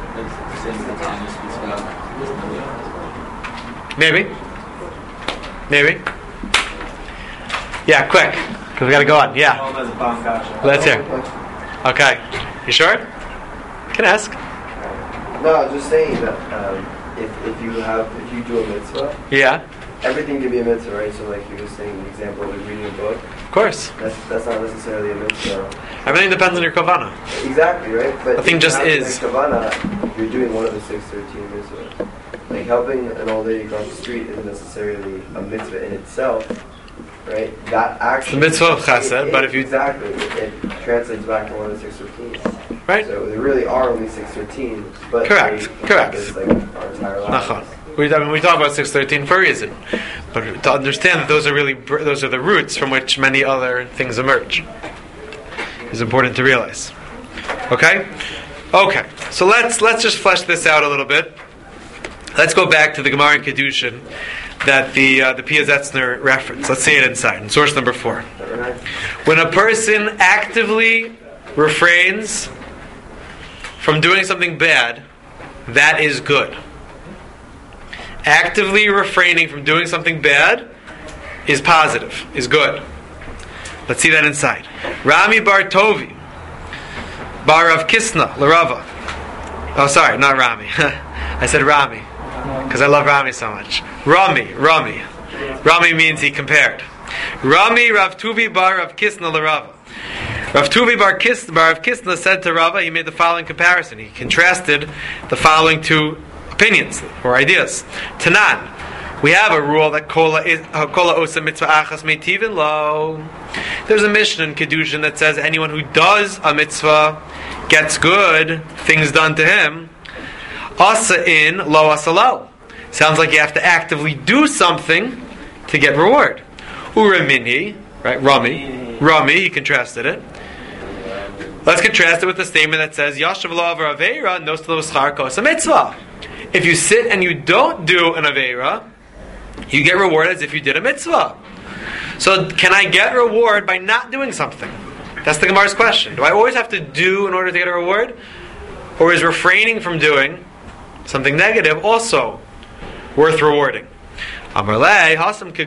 Maybe. Yeah, quick, because we got to go on. Yeah. Let's hear. Okay. You sure? Can ask. No, I was just saying that if you do a mitzvah, yeah, everything can be a mitzvah, right? So, like you were saying, the example of reading a book. Of course. That's not necessarily a mitzvah. Everything depends on your kavanah. Exactly, right? But nothing just is. Kavanah, you're doing one of the 613 mitzvahs. Like helping an old lady cross the street isn't necessarily a mitzvah in itself, right? That action. The mitzvah of chesed, but if you exactly, it translates back to one of the 613. Right. So there really are only 613, but correct. It's like our entire lives. We talk about 613 for a reason, but to understand that those are the roots from which many other things emerge is important to realize. Okay. So let's just flesh this out a little bit. Let's go back to the Gemara in Kedushin that the Piazetzner referenced. Let's see it inside, in source number 4. When a person actively refrains from doing something bad, that is good. Actively refraining from doing something bad is positive, is good. Let's see that inside. Rami Bar Tovi, Bar Rav Kisna, Larava. Oh, sorry, not Rami. I said Rami. Because I love Rami so much. Rami means he compared. Rami Rav Tuvi Bar Rav Kisna LaRava. Rav Tuvi Bar Rav Kisna said to Rava, he made the following comparison. He contrasted the following two opinions or ideas. Tanan. We have a rule that kola osa mitzvah achas meitivin lo. There's a Mishnah in Kedushin that says anyone who does a mitzvah gets good things done to him. Asa in lo asa lo. Sounds like you have to actively do something to get reward. Uramini, right? Rami, he contrasted it. Let's contrast it with the statement that says Yashav lo avar aveira nostal v'schar kosa mitzvah. If you sit and you don't do an aveira, you get reward as if you did a mitzvah. So can I get reward by not doing something? That's the Gemara's question. Do I always have to do in order to get a reward? Or is refraining from doing something negative also worth rewarding? The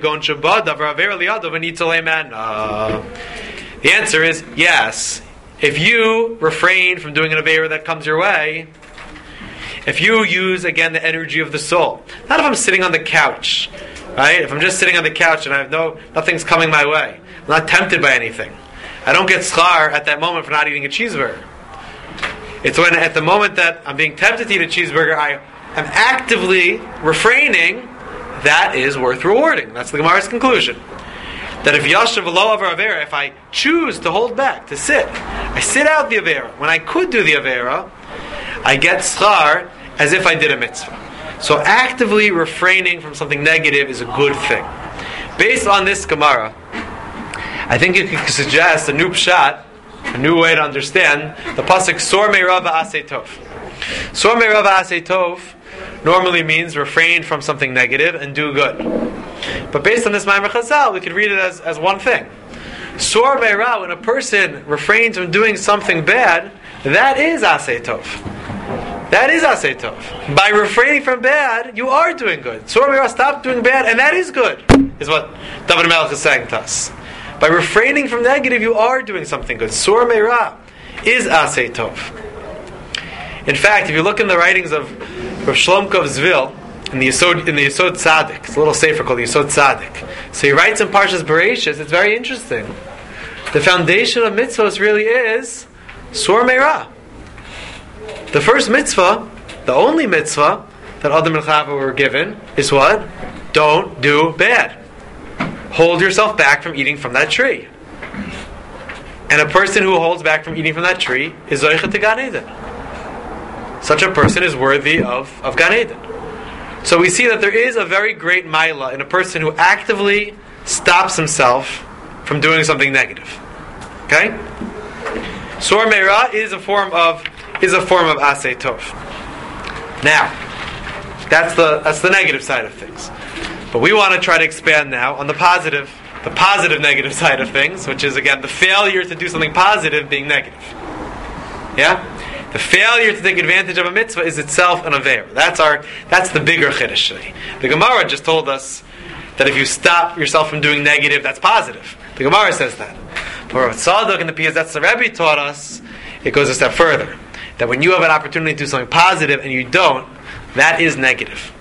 answer is yes. If you refrain from doing an aveira that comes your way, if you use, again, the energy of the soul. Not if I'm sitting on the couch, right? If I'm just sitting on the couch and I have nothing's coming my way. I'm not tempted by anything. I don't get schar at that moment for not eating a cheeseburger. It's when at the moment that I'm being tempted to eat a cheeseburger, I am actively refraining, that is worth rewarding. That's the Gemara's conclusion. That if Yashav lo avar avera, if I choose to hold back, to sit, I sit out the avera. When I could do the avera, I get schar as if I did a mitzvah. So actively refraining from something negative is a good thing. Based on this Gemara, I think you could suggest a new pshat, a new way to understand the pasuk Sor me'ra v'aseh tov. Sor me'ra v'aseh tov normally means refrain from something negative and do good. But based on this Ma'amer Chazal, we could read it as one thing. Sor me'ra, when a person refrains from doing something bad, that is aseh tov. That is aseh tov. By refraining from bad, you are doing good. Sor me'ra, stop doing bad, and that is good, is what David Melech is saying to us. By refraining from negative, you are doing something good. Sor me'ra is aseh tov. In fact, if you look in the writings of Rav Shlomko of Zvil, in the Yesod Tzaddik, it's a little safer called the Yesod Tzaddik. So he writes in Parshas Bereishis, it's very interesting. The foundation of mitzvahs really is Sor me'ra. The first mitzvah, the only mitzvah that Adam and Chava were given is what? Don't do bad. Hold yourself back from eating from that tree. And a person who holds back from eating from that tree is Zoichet to Gan Eden. Such a person is worthy of Gan Eden. So we see that there is a very great maila in a person who actively stops himself from doing something negative. Okay? Sor me'ra is a form of aseh tov. Now, that's the negative side of things. But we want to try to expand now on the positive negative side of things, which is again the failure to do something positive being negative. Yeah? The failure to take advantage of a mitzvah is itself an aveira. That's the bigger chiddush today. The Gemara just told us that if you stop yourself from doing negative, that's positive. The Gemara says that. But Rav Tzadok and the Piyas That's the Rebbe taught us, it goes a step further. That when you have an opportunity to do something positive and you don't, that is negative.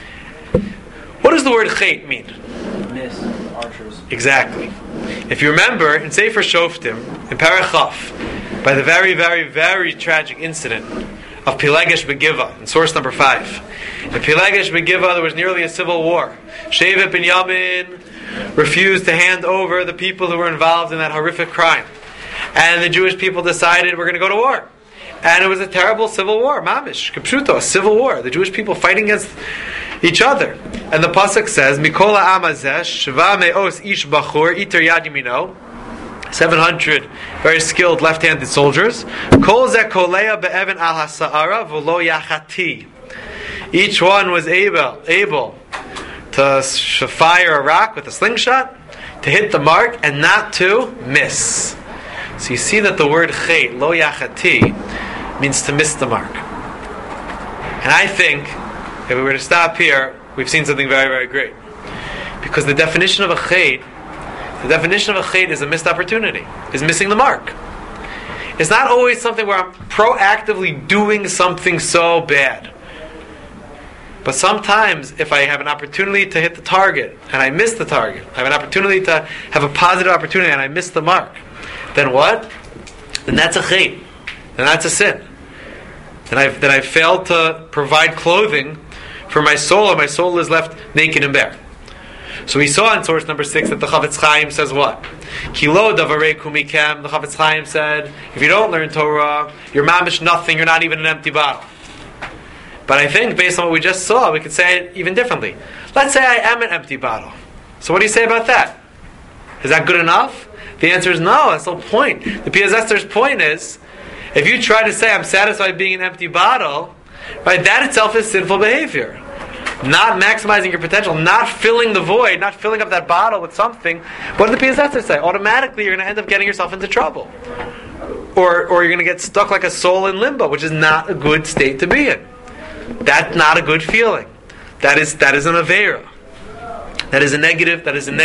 What does the word chait mean? Miss archers. Exactly. If you remember, in Sefer Shoftim, in Parachaf, by the very, very, very tragic incident of Pilegesh Begiva, in source number 5. In Pilegesh Begiva, there was nearly a civil war. Shevet Binyamin refused to hand over the people who were involved in that horrific crime. And the Jewish people decided we're going to go to war. And it was a terrible civil war, mamish, kipshuto, a civil war. The Jewish people fighting against each other. And the pasuk says, Mikola amazesh, shva me'os ish bachur, iter yad yamino, 700 very skilled left-handed soldiers. Kol zeh kolea be'evan al hasa'ara v'lo yachati. Each one was able to fire a rock with a slingshot, to hit the mark, and not to miss. So you see that the word chait, lo yachati, means to miss the mark. And I think, if we were to stop here, we've seen something very, very great. Because the definition of a chait is a missed opportunity, is missing the mark. It's not always something where I'm proactively doing something so bad. But sometimes, if I have an opportunity to hit the target, and I miss the target, I have an opportunity to have a positive opportunity, and I miss the mark, then what? Then that's a chait. Then that's a sin. Then I've failed to provide clothing for my soul, and my soul is left naked and bare. So we saw in source number 6 that the Chavetz Chaim says what? Kilo davarei kumikem. The Chavetz Chaim said, if you don't learn Torah, you're mamish nothing, you're not even an empty bottle. But I think, based on what we just saw, we could say it even differently. Let's say I am an empty bottle. So what do you say about that? Is that good enough? The answer is no, that's the whole point. The Piazester's point is, if you try to say, I'm satisfied being an empty bottle, right, that itself is sinful behavior. Not maximizing your potential, not filling the void, not filling up that bottle with something. What did the Piazester say? Automatically you're going to end up getting yourself into trouble. Or you're going to get stuck like a soul in limbo, which is not a good state to be in. That's not a good feeling. That is an avera. That is a negative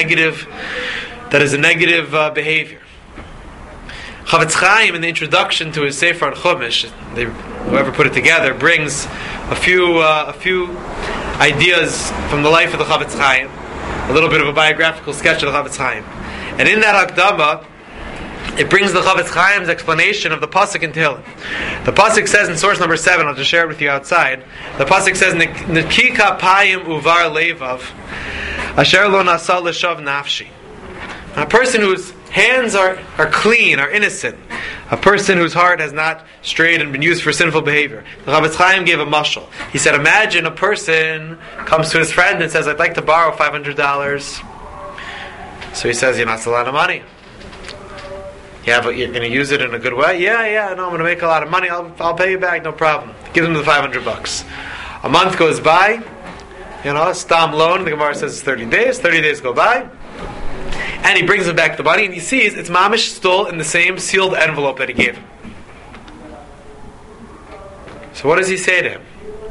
behavior. Chavetz Chaim, in the introduction to his Sefer on Chumash, whoever put it together, brings a few ideas from the life of the Chavetz Chaim, a little bit of a biographical sketch of the Chavetz Chaim. And in that Hakdama, it brings the Chavetz Chaim's explanation of the pasuk in Tehillim. The pasuk says in source number 7, I'll just share it with you outside. The pasuk says, "Nekika payim uvar levav, asher lo nasa l'shav nafshi." A person whose hands are clean, are innocent. A person whose heart has not strayed and been used for sinful behavior. The Chavetz Chaim gave a mashal. He said, imagine a person comes to his friend and says, I'd like to borrow $500. So he says, that's a lot of money. You're going to use it in a good way? Yeah, no, I'm going to make a lot of money. I'll pay you back, no problem. Give him the $500. A month goes by. Stam loan, the Gemara says it's 30 days. 30 days go by. And he brings him back the money, and he sees it's mamish still in the same sealed envelope that he gave him. So what does he say to him?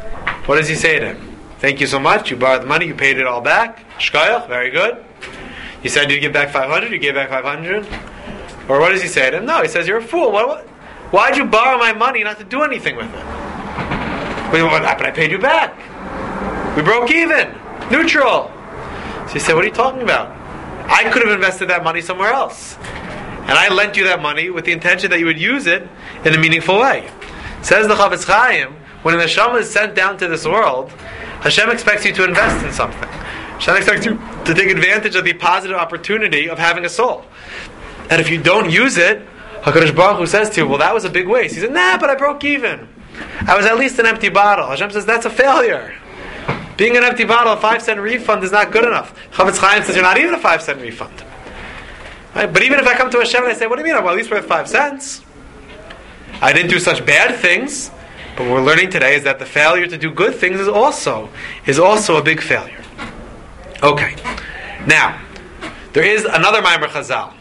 Thank you so much. You borrowed the money. You paid it all back. Shkoyach, very good. You said you'd give back 500. You gave back 500. Or what does he say to him? No, he says, you're a fool. Why'd you borrow my money not to do anything with it? But I paid you back. We broke even. Neutral. So he said, what are you talking about? I could have invested that money somewhere else. And I lent you that money with the intention that you would use it in a meaningful way. Says the Chavetz Chaim, when an neshama is sent down to this world, Hashem expects you to invest in something. Hashem expects you to take advantage of the positive opportunity of having a soul. And if you don't use it, HaKadosh Baruch Hu says to you, well, that was a big waste. He said, but I broke even. I was at least an empty bottle. Hashem says, that's a failure. Being an empty bottle, a 5-cent refund is not good enough. Chavetz Chaim says, you're not even a 5-cent refund. Right? But even if I come to Hashem and I say, what do you mean? Well, at least worth 5 cents. I didn't do such bad things. But what we're learning today is that the failure to do good things is also a big failure. Okay. Now, there is another Maimer Chazal.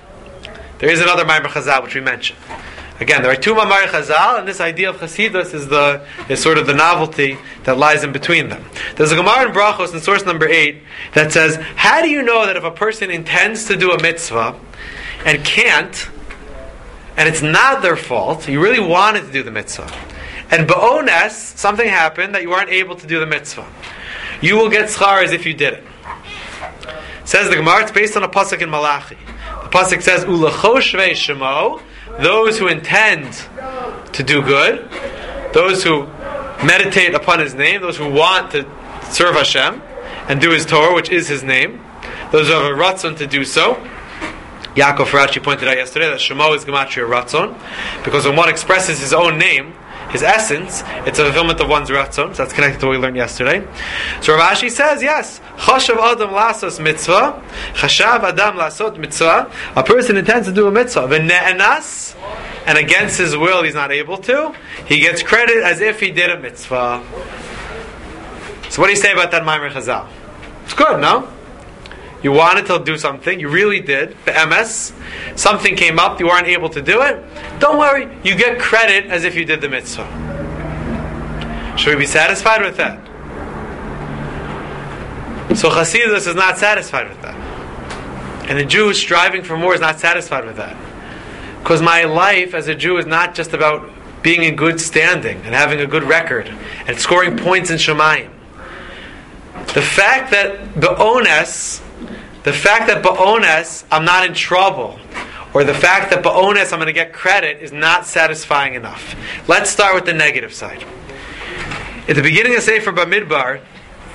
Which we mentioned. Again, there are 2 Mamar Chazal, and this idea of Chasidus is sort of the novelty that lies in between them. There's a Gemara in Brachos in source number 8 that says, how do you know that if a person intends to do a mitzvah and can't, and it's not their fault, you really wanted to do the mitzvah, and ba'ones, something happened that you weren't able to do the mitzvah, you will get schar as if you did it. Says the Gemara, it's based on a pasuk in Malachi. The pasuk says, Ulecho shvei shemo, those who intend to do good, those who meditate upon His name, those who want to serve Hashem and do His Torah, which is His name, those who have a ratzon to do so. Yaakov Farachi pointed out yesterday that Shemo is Gematria Ratzon, because when one expresses his own name, his essence, it's a fulfillment of one's ratzon. So that's connected to what we learned yesterday. So Rav Ashi says, yes, Chashav Adam lasos mitzvah, Chashav Adam lasot mitzvah. A person intends to do a mitzvah, v'ne'enas, and against his will he's not able to. He gets credit as if he did a mitzvah. So what do you say about that Maimer Chazal? It's good, no? You wanted to do something, you really did, be'emes, something came up, you weren't able to do it, don't worry, you get credit as if you did the mitzvah. Should we be satisfied with that? So Chasidus is not satisfied with that. And a Jew striving for more is not satisfied with that. Because my life as a Jew is not just about being in good standing and having a good record and scoring points in Shemayim. The fact that ba'ones I'm not in trouble, or the fact that ba'ones I'm going to get credit is not satisfying enough. Let's start with the negative side. At the beginning of Sefer Bamidbar,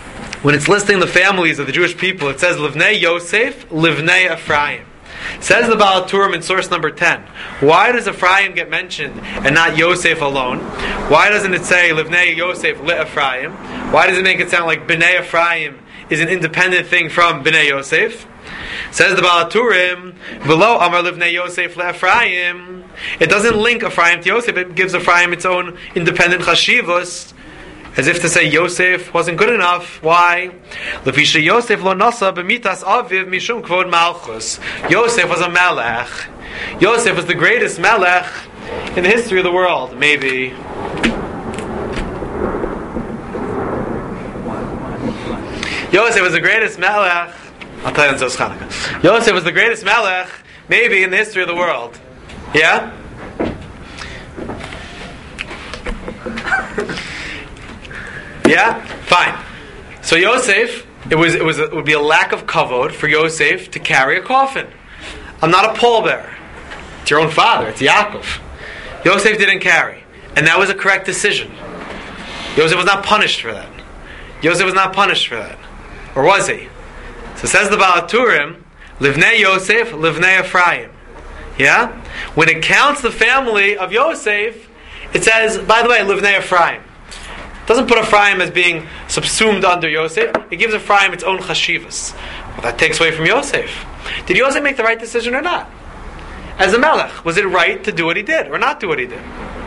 when it's listing the families of the Jewish people, it says Livnei Yosef, Livnei Ephraim. Says the Baal Turim in source number 10. Why does Ephraim get mentioned and not Yosef alone? Why doesn't it say Livnei Yosef li Ephraim? Why does it make it sound like Bnei Ephraim is an independent thing from Bnei Yosef? Says the Baal Turim, below Amar Livnei Yosef li Ephraim. It doesn't link Ephraim to Yosef. It gives Ephraim its own independent chashivos, as if to say Yosef wasn't good enough. Why? Lefisha Yosef lo nasa b'mitas aviv mishum kvod malchus. Yosef was a melech. Yosef was the greatest melech in the history of the world. Maybe. Yosef was the greatest melech. I'll tell you on Zos Chanukah. Yosef was the greatest melech, maybe, in the history of the world. Yeah? Yeah? Fine. So Yosef, it would be a lack of kavod for Yosef to carry a coffin. I'm not a pallbearer. It's your own father. It's Yaakov. Yosef didn't carry. And that was a correct decision. Yosef was not punished for that. Yosef was not punished for that. Or was he? So says the Baal Turim, Livnei Yosef, Livnei Ephraim. Yeah? When it counts the family of Yosef, it says, by the way, Livnei Ephraim. It doesn't put Ephraim as being subsumed under Yosef. It gives Ephraim its own chashivas. Well, that takes away from Yosef. Did Yosef make the right decision or not? As a melech, was it right to do what he did or not do what he did?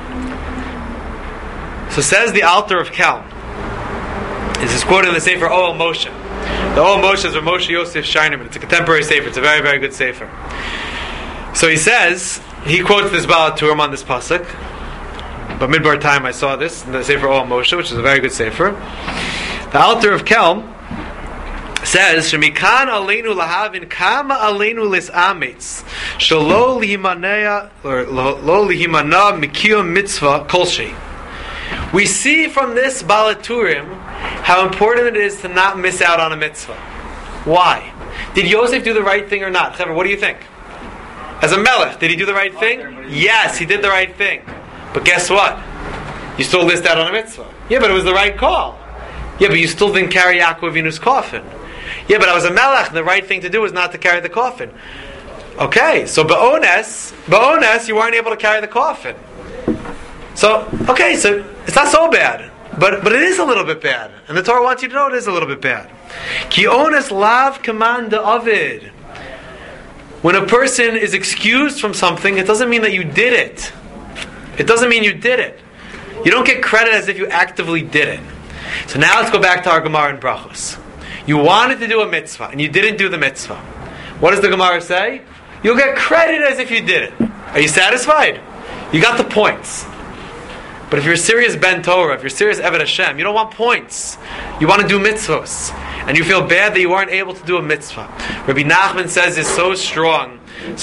So says the Alter of Kelm. This is quoted in the Sefer Ohel Moshe. The Ohel Moshe is from Moshe Yosef Shinerman. It's a contemporary sefer. It's a very, very good sefer. So he says, he quotes this Baal Turim on this pasuk. But midbar time I saw this in the Sefer Ohel Moshe, which is a very good sefer. The Alter of Kelm says, "Shemikan aleinu lahavin kama aleinu lisamitz shelo lihimanea or lo lihimana mikiyum mitzvah kolshi." We see from this Baal Turim how important it is to not miss out on a mitzvah. Why? Did Yosef do the right thing or not? Chaver, what do you think? As a melech, did he do the right thing? Yes, he did the right thing. But guess what? You still missed out on a mitzvah. Yeah, but it was the right call. Yeah, but you still didn't carry Yaakov Avinu's coffin. Yeah, but I was a melech, and the right thing to do was not to carry the coffin. Okay, so ba'ones, you weren't able to carry the coffin. So, okay, so it's not so bad. But it is a little bit bad. And the Torah wants you to know it is a little bit bad. Ki ones lav command avid. When a person is excused from something, it doesn't mean that you did it. It doesn't mean you did it. You don't get credit as if you actively did it. So now let's go back to our Gemara in Brachos. You wanted to do a mitzvah, and you didn't do the mitzvah. What does the Gemara say? You'll get credit as if you did it. Are you satisfied? You got the points. But if you're a serious Ben Torah, if you're serious Eved Hashem, you don't want points. You want to do mitzvahs. And you feel bad that you weren't able to do a mitzvah. Rabbi Nachman says this so strongly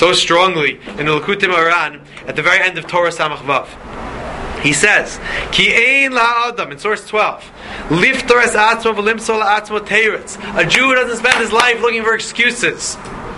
in the Likutei Moharan at the very end of Torah Samach Vav. He says, Ki ein la'adam, in source 12, Liftor es atzmo v'limso la'atzmo teiretz. A Jew doesn't spend his life looking for excuses.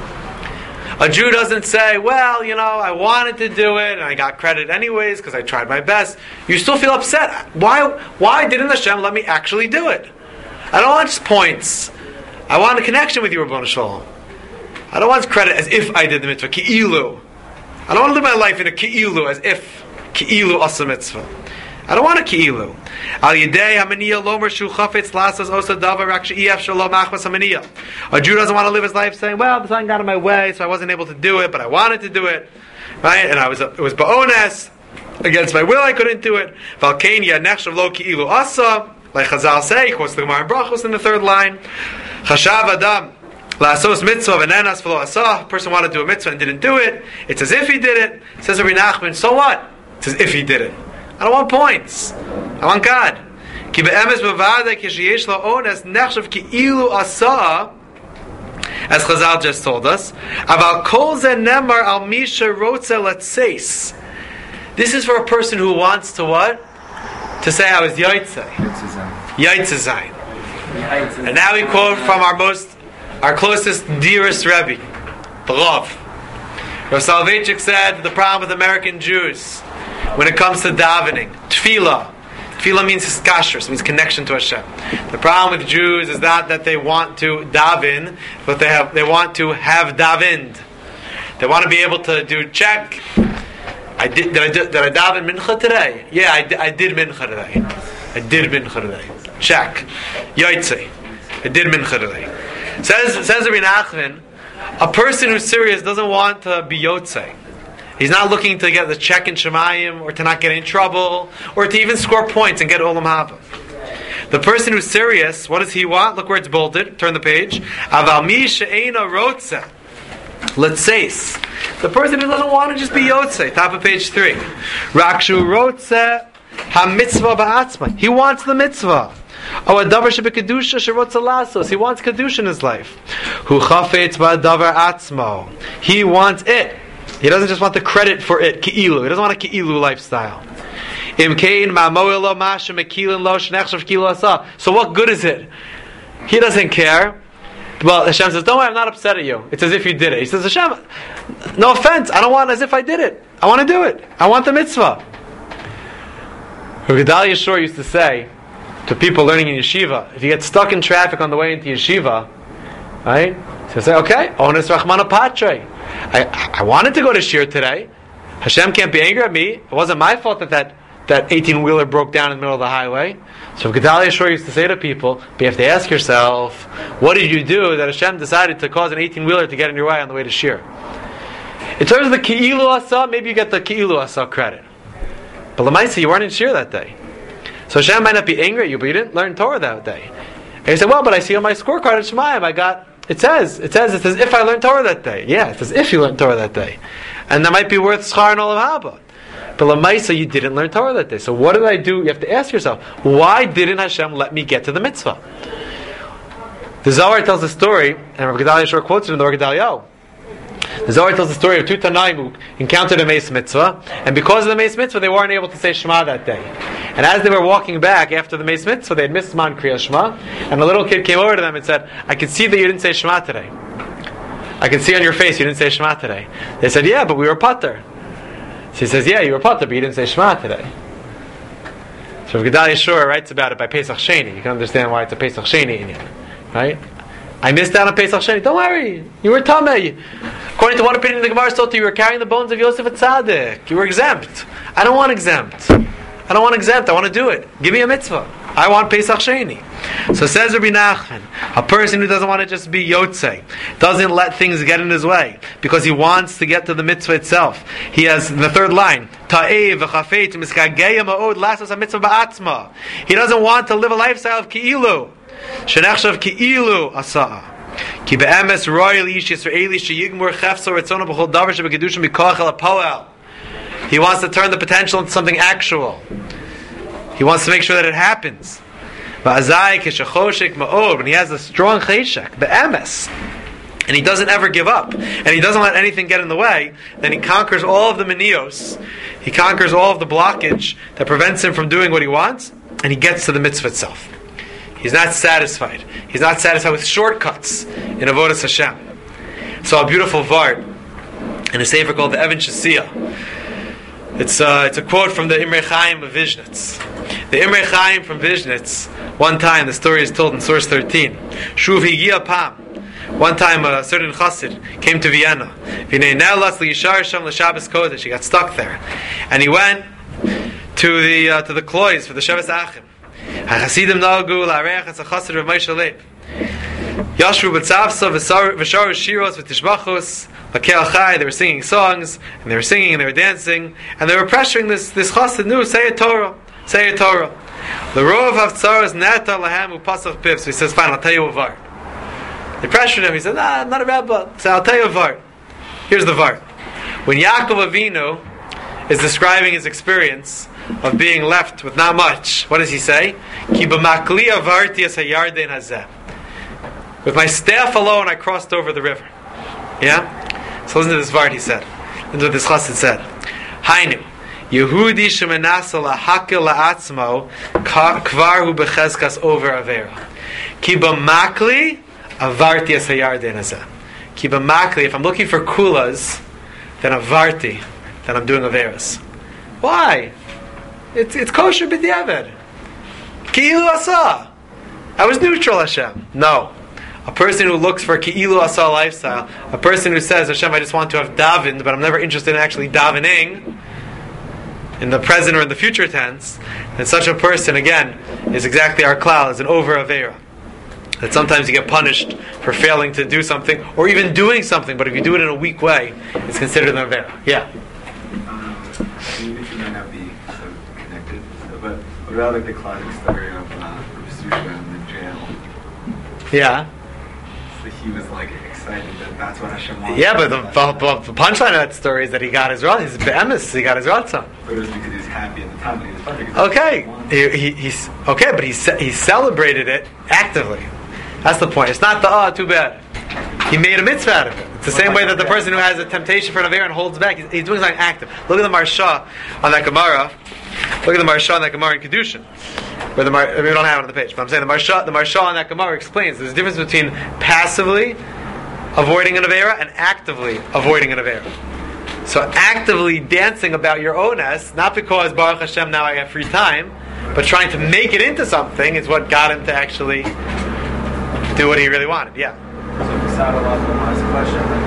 A Jew doesn't say, well, I wanted to do it, and I got credit anyways, because I tried my best. You still feel upset. Why didn't Hashem let me actually do it? I don't want just points. I want a connection with you, Rabbanu Shalom. I don't want credit as if I did the mitzvah, ki'ilu. I don't want to live my life in a ki'ilu, as if ki'ilu asa mitzvah. I don't want a ki'ilu. Al yidei hamaniya lomer shu chafetz lasas osa davar rak she'iyaf shalom achvas hamaniya. A Jew doesn't want to live his life saying, well, the sun got in my way, so I wasn't able to do it, but I wanted to do it. Right? And it was ba'ones. Against my will, I couldn't do it. Valkein yanechshav lo ki'ilu asa. Like Chazal say, quotes the Gemara in Brachos in the third line. Chashav adam la'asos mitzvah v'nenas v'lo asa. A person wanted to do a mitzvah and didn't do it. It's as if he did it. Says Rabbi Nachman, so what? It's as if he did it. I don't want points. I want God. Ki be'emes b'vadei kishiyesh la'ones nechshav ki'ilu asa, as Chazal just told us. Aval kol ze nemar al misha rotze letzeis. This is for a person who wants to what? To say I was Yaitze. Yaitze Zayin. And now we quote from our closest, dearest Rebbe, the Rav. Rav Soloveitchik said the problem with American Jews when it comes to davening, tefillah Tefillah means hiskashrus, means connection to Hashem. The problem with Jews is not that they want to daven, but they want to have davened. They want to be able to do check. Did I daven mincha today? Yeah, I did mincha today. I did mincha today. Check. Yotzei. I did mincha today. Says Rabbi Nachman, a person who's serious doesn't want to be yotzei. He's not looking to get the check in Shemayim, or to not get in trouble, or to even score points and get Olam Haba. The person who's serious, what does he want? Look where it's bolded. Turn the page. Aval mi she'eina rotze. Letzeis. The person who doesn't want to just be yotzei. Top of page 3. Rakshu rotze ha-mitzvah ba'atzma. He wants the mitzvah. Oh, a davar shebekedusha sherotza lasos. He wants kedusha in his life. Hu chafetz ba'davar atzmo. He wants it. He doesn't just want the credit for it. Ki'ilu. He doesn't want a ki'ilu lifestyle. Imkein ma'moelo masha mekilin lo shnechshav ki'ilu asa. So what good is it? He doesn't care. Well, Hashem says, don't worry, I'm not upset at you. It's as if you did it. He says, Hashem, no offense. I don't want as if I did it. I want to do it. I want the mitzvah. Gedalia Yeshua used to say to people learning in yeshiva, if you get stuck in traffic on the way into yeshiva, right? So say, okay, onus rachmana patre. I wanted to go to shir today. Hashem can't be angry at me. It wasn't my fault that 18-wheeler broke down in the middle of the highway. So Gedalia Yeshua used to say to people, but you have to ask yourself, what did you do that Hashem decided to cause an 18-wheeler to get in your way on the way to shir? In terms of the ki'ilu asa, maybe you get the ki'ilu asa credit. But l'maisa, you weren't in shir that day. So Hashem might not be angry at you, but you didn't learn Torah that day. And you say, well, but I see on my scorecard at Shemayim, it says if I learned Torah that day. Yeah, it says if you learned Torah that day. And that might be worth schar and olam haba. But l'maisa, you didn't learn Torah that day. So what did I do? You have to ask yourself, why didn't Hashem let me get to the mitzvah? The Zohar tells a story, and Rabbi Gedalia Yeshua quotes it in the Rabbi Gedalia. The Zohar tells the story of two Tanaim who encountered a Meis Mitzvah, and because of the Meis Mitzvah, they weren't able to say Shema that day. And as they were walking back after the Meis Mitzvah, they had missed Man Kriya Shema, and a little kid came over to them and said, I can see that you didn't say Shema today. I can see on your face you didn't say Shema today. They said, yeah, but we were pater. So he says, yeah, you were pater, but you didn't say Shema today. So Gedalia Yeshua writes about it by Pesach Sheni. You can understand why it's a Pesach Sheni in it. Right? I missed out on Pesach Sheni. Don't worry. You were tamei. According to one opinion, the Gemara told you were carrying the bones of Yosef Atzadik. You were exempt. I don't want exempt. I want to do it. Give me a mitzvah. I want Pesach Sheni. So says Rabbi Nachman, a person who doesn't want to just be yotzei, doesn't let things get in his way, because he wants to get to the mitzvah itself. He has the third line, Ta'ev v'chafeit miskageya ma'od lasos ha-mitzvah ba'atzma. He doesn't want to live a lifestyle of ki'ilu. Shenechshav ki'ilu asa'a. Ki be'emes royal ish Yisraeli sheyigmur chefso retzono b'chol davar shebekedusha mikoach el ha'poel. He wants to turn the potential into something actual. He wants to make sure that it happens. Va'azai keshachoshek ma'od, when he has a strong cheshek, be'emes, and he doesn't ever give up, and he doesn't let anything get in the way, then he conquers all of the menios, he conquers all of the blockage that prevents him from doing what he wants, and he gets to the mitzvah itself. He's not satisfied. He's not satisfied with shortcuts in Avodas Hashem. So a beautiful vart in a sefer called the Even Shasiya. It's a quote from the Imrei Chaim of Vizhnitz. The Imrei Chaim from Vizhnitz, one time, the story is told in source 13. Shuv higia pam. One time a certain chassid came to Vienna. He got stuck there. And he went to the Klois for the Shabbos Achim. HaChasidim Nagu La'areach as a chassid of Moshe Leib. Yashru B'tzavsa V'sharu Shiros V'tishbachos L'Kel Chai. They were singing songs, and they were singing, and they were dancing, and they were pressuring this chassid, no, say a Torah. The Rov Havtzaros Neta Lahem Upasach Piv. So he says, fine, I'll tell you a var. They pressured him. He said, I'm not a rabbi. So I'll tell you a var. Here's the var. When Yaakov Avinu is describing his experience of being left with not much, what does he say? Ki b'makli avarti es hayarden hazeh. With my staff alone, I crossed over the river. Yeah? So listen to this vart he said. Listen to what this chassid said. Hainu. Yehudi shemenasa lahakil la'atzmo kvar hu becheskas over avera. Ki b'makli avarti es hayarden hazeh. Ki b'makli, if I'm looking for kulas, then avarti, then I'm doing averas. Why? It's kosher b'diavad. Ki'ilu asa. I was neutral, Hashem. No. A person who looks for Ki'ilu asa lifestyle, a person who says, Hashem, I just want to have davened, but I'm never interested in actually davening, in the present or in the future tense, and such a person, again, is exactly our klal, is an over Aveira. That sometimes you get punished for failing to do something, or even doing something, but if you do it in a weak way, it's considered an Aveira. Yeah? Maybe it might not be so connected, but what about like the classic story of Susha in the jail? Yeah. So he was like excited that that's what Hashem wanted. Yeah, but the punchline of that story is that he got his be'emes, he got his ratzon. But it was because he was happy at the time when he was perfect. Okay, he's okay, but he celebrated it actively. That's the point. It's not the too bad. He made a mitzvah out of it. It's the same way that the person who has a temptation for an Aveira and holds back, he's doing something active. Look at the Marsha on that Gemara. Look at the Marsha on that Gemara in Kedushin. We don't have it on the page, but I'm saying the Marsha on that Gemara explains there's a difference between passively avoiding an Aveira and actively avoiding an Aveira. So actively dancing about your owness, not because Baruch Hashem now I have free time, but trying to make it into something is what got him to actually do what he really wanted. Yeah. So beside a lot of the last question, do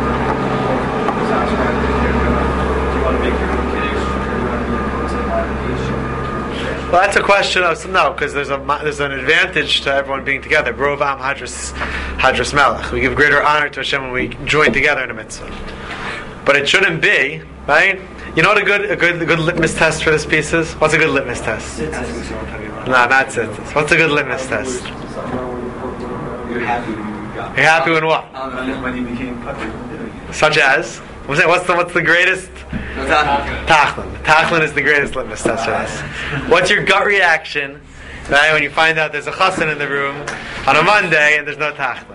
you want to make your own kiddush, or do you want to be in modification? Well, that's a question of no, because there's an advantage to everyone being together. Brovam Hadras Melech. We give greater honor to Hashem when we join together in a mitzvah. But it shouldn't be, right? You know what a good litmus test for this piece is? What's a good litmus test? No, not tzitzis. What's a good litmus test? You're happy when you got. You're happy when what? When you became puppet. Such as? I'm saying, what's the greatest? Tachlin. Tachlin is the greatest litmus test for us. What's your gut reaction, right, when you find out there's a chassan in the room on a Monday and there's no tachlin?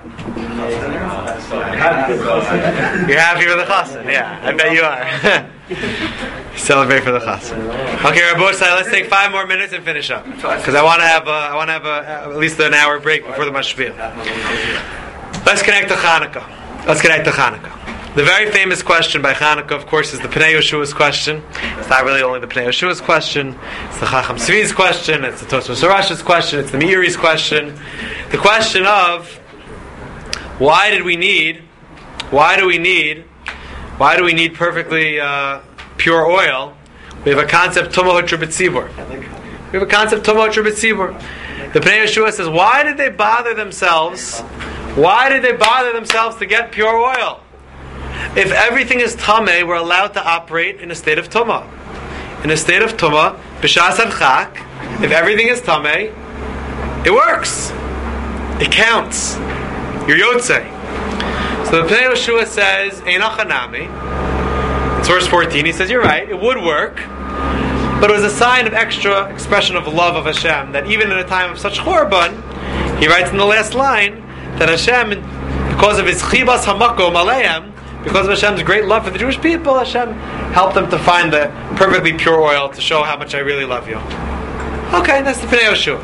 You're happy for the chassan, yeah. I bet you are. Celebrate for the chassan. Okay, Rabbi Shai, let's take 5 more minutes and finish up, because I want to have at least an hour break before the mashpil. Let's connect to Hanukkah. The very famous question by Hanukkah, of course, is the Pnei Yeshua's question. It's not really only the Pnei Yeshua's question. It's the Chacham Tzvi's question. It's the Tosfos Harash's question. It's the Meiri's question. The question of why do we need perfectly pure oil? We have a concept Tumah B'tzibur. The Pnei Yeshua says, why did they bother themselves? Why did they bother themselves to get pure oil? If everything is tameh, we're allowed to operate in a state of tumah. In a state of tumah, b'shas chak, if everything is tameh, it works. It counts. You're yotzei. So the Pnei Yeshua says, Einach hanami. It's verse 14. He says, you're right, it would work, but it was a sign of extra expression of love of Hashem, that even in a time of such chorban, he writes in the last line, that Hashem, because of his chibas hamakom aleim, because of Hashem's great love for the Jewish people, Hashem helped them to find the perfectly pure oil to show how much I really love you. Okay, that's the Pnei Yeshua.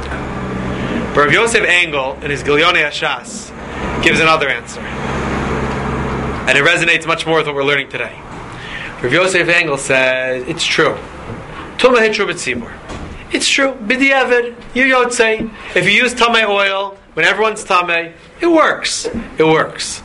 But Rav Yosef Engel, in his Gilyonei Hashas, gives another answer. And it resonates much more with what we're learning today. Rav Yosef Engel says, it's true. Tumah hitru b'tzibur. It's true. B'diavad, you're yotzei. If you use tamei oil, when everyone's tamei, it works. It works.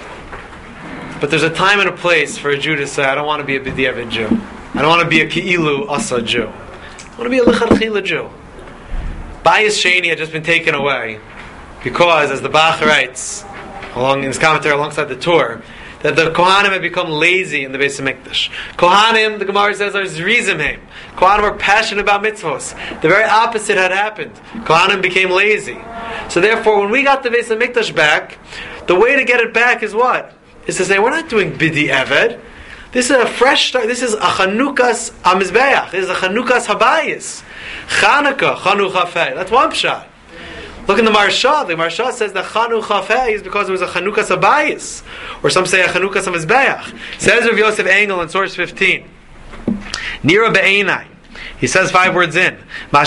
But there's a time and a place for a Jew to say, I don't want to be a b'diavad Jew. I don't want to be a ki'ilu asa Jew. I want to be a lechatchila Jew. Bayis Sheni had just been taken away because, as the Bach writes, in his commentary alongside the Torah, that the Kohanim had become lazy in the Beis HaMikdash. Kohanim, the Gemara says, are zrizimheim. Kohanim were passionate about mitzvos. The very opposite had happened. Kohanim became lazy. So therefore, when we got the Beis HaMikdash back, the way to get it back is what? Is to say, we're not doing Bidi Eved. This is a fresh start. This is a Chanukas Amizbeach. This is a Chanukas Habayis. Chanukah, Chanuch Hafei. That's one pshat. Look in the Marsha. The Marsha says that Chanuch Hafei is because it was a Chanukas Habayis. Or some say a Chanukas Amizbeach. Says Rav Yosef Engel in source 15. Nira Be'enai. He says 5 words in. They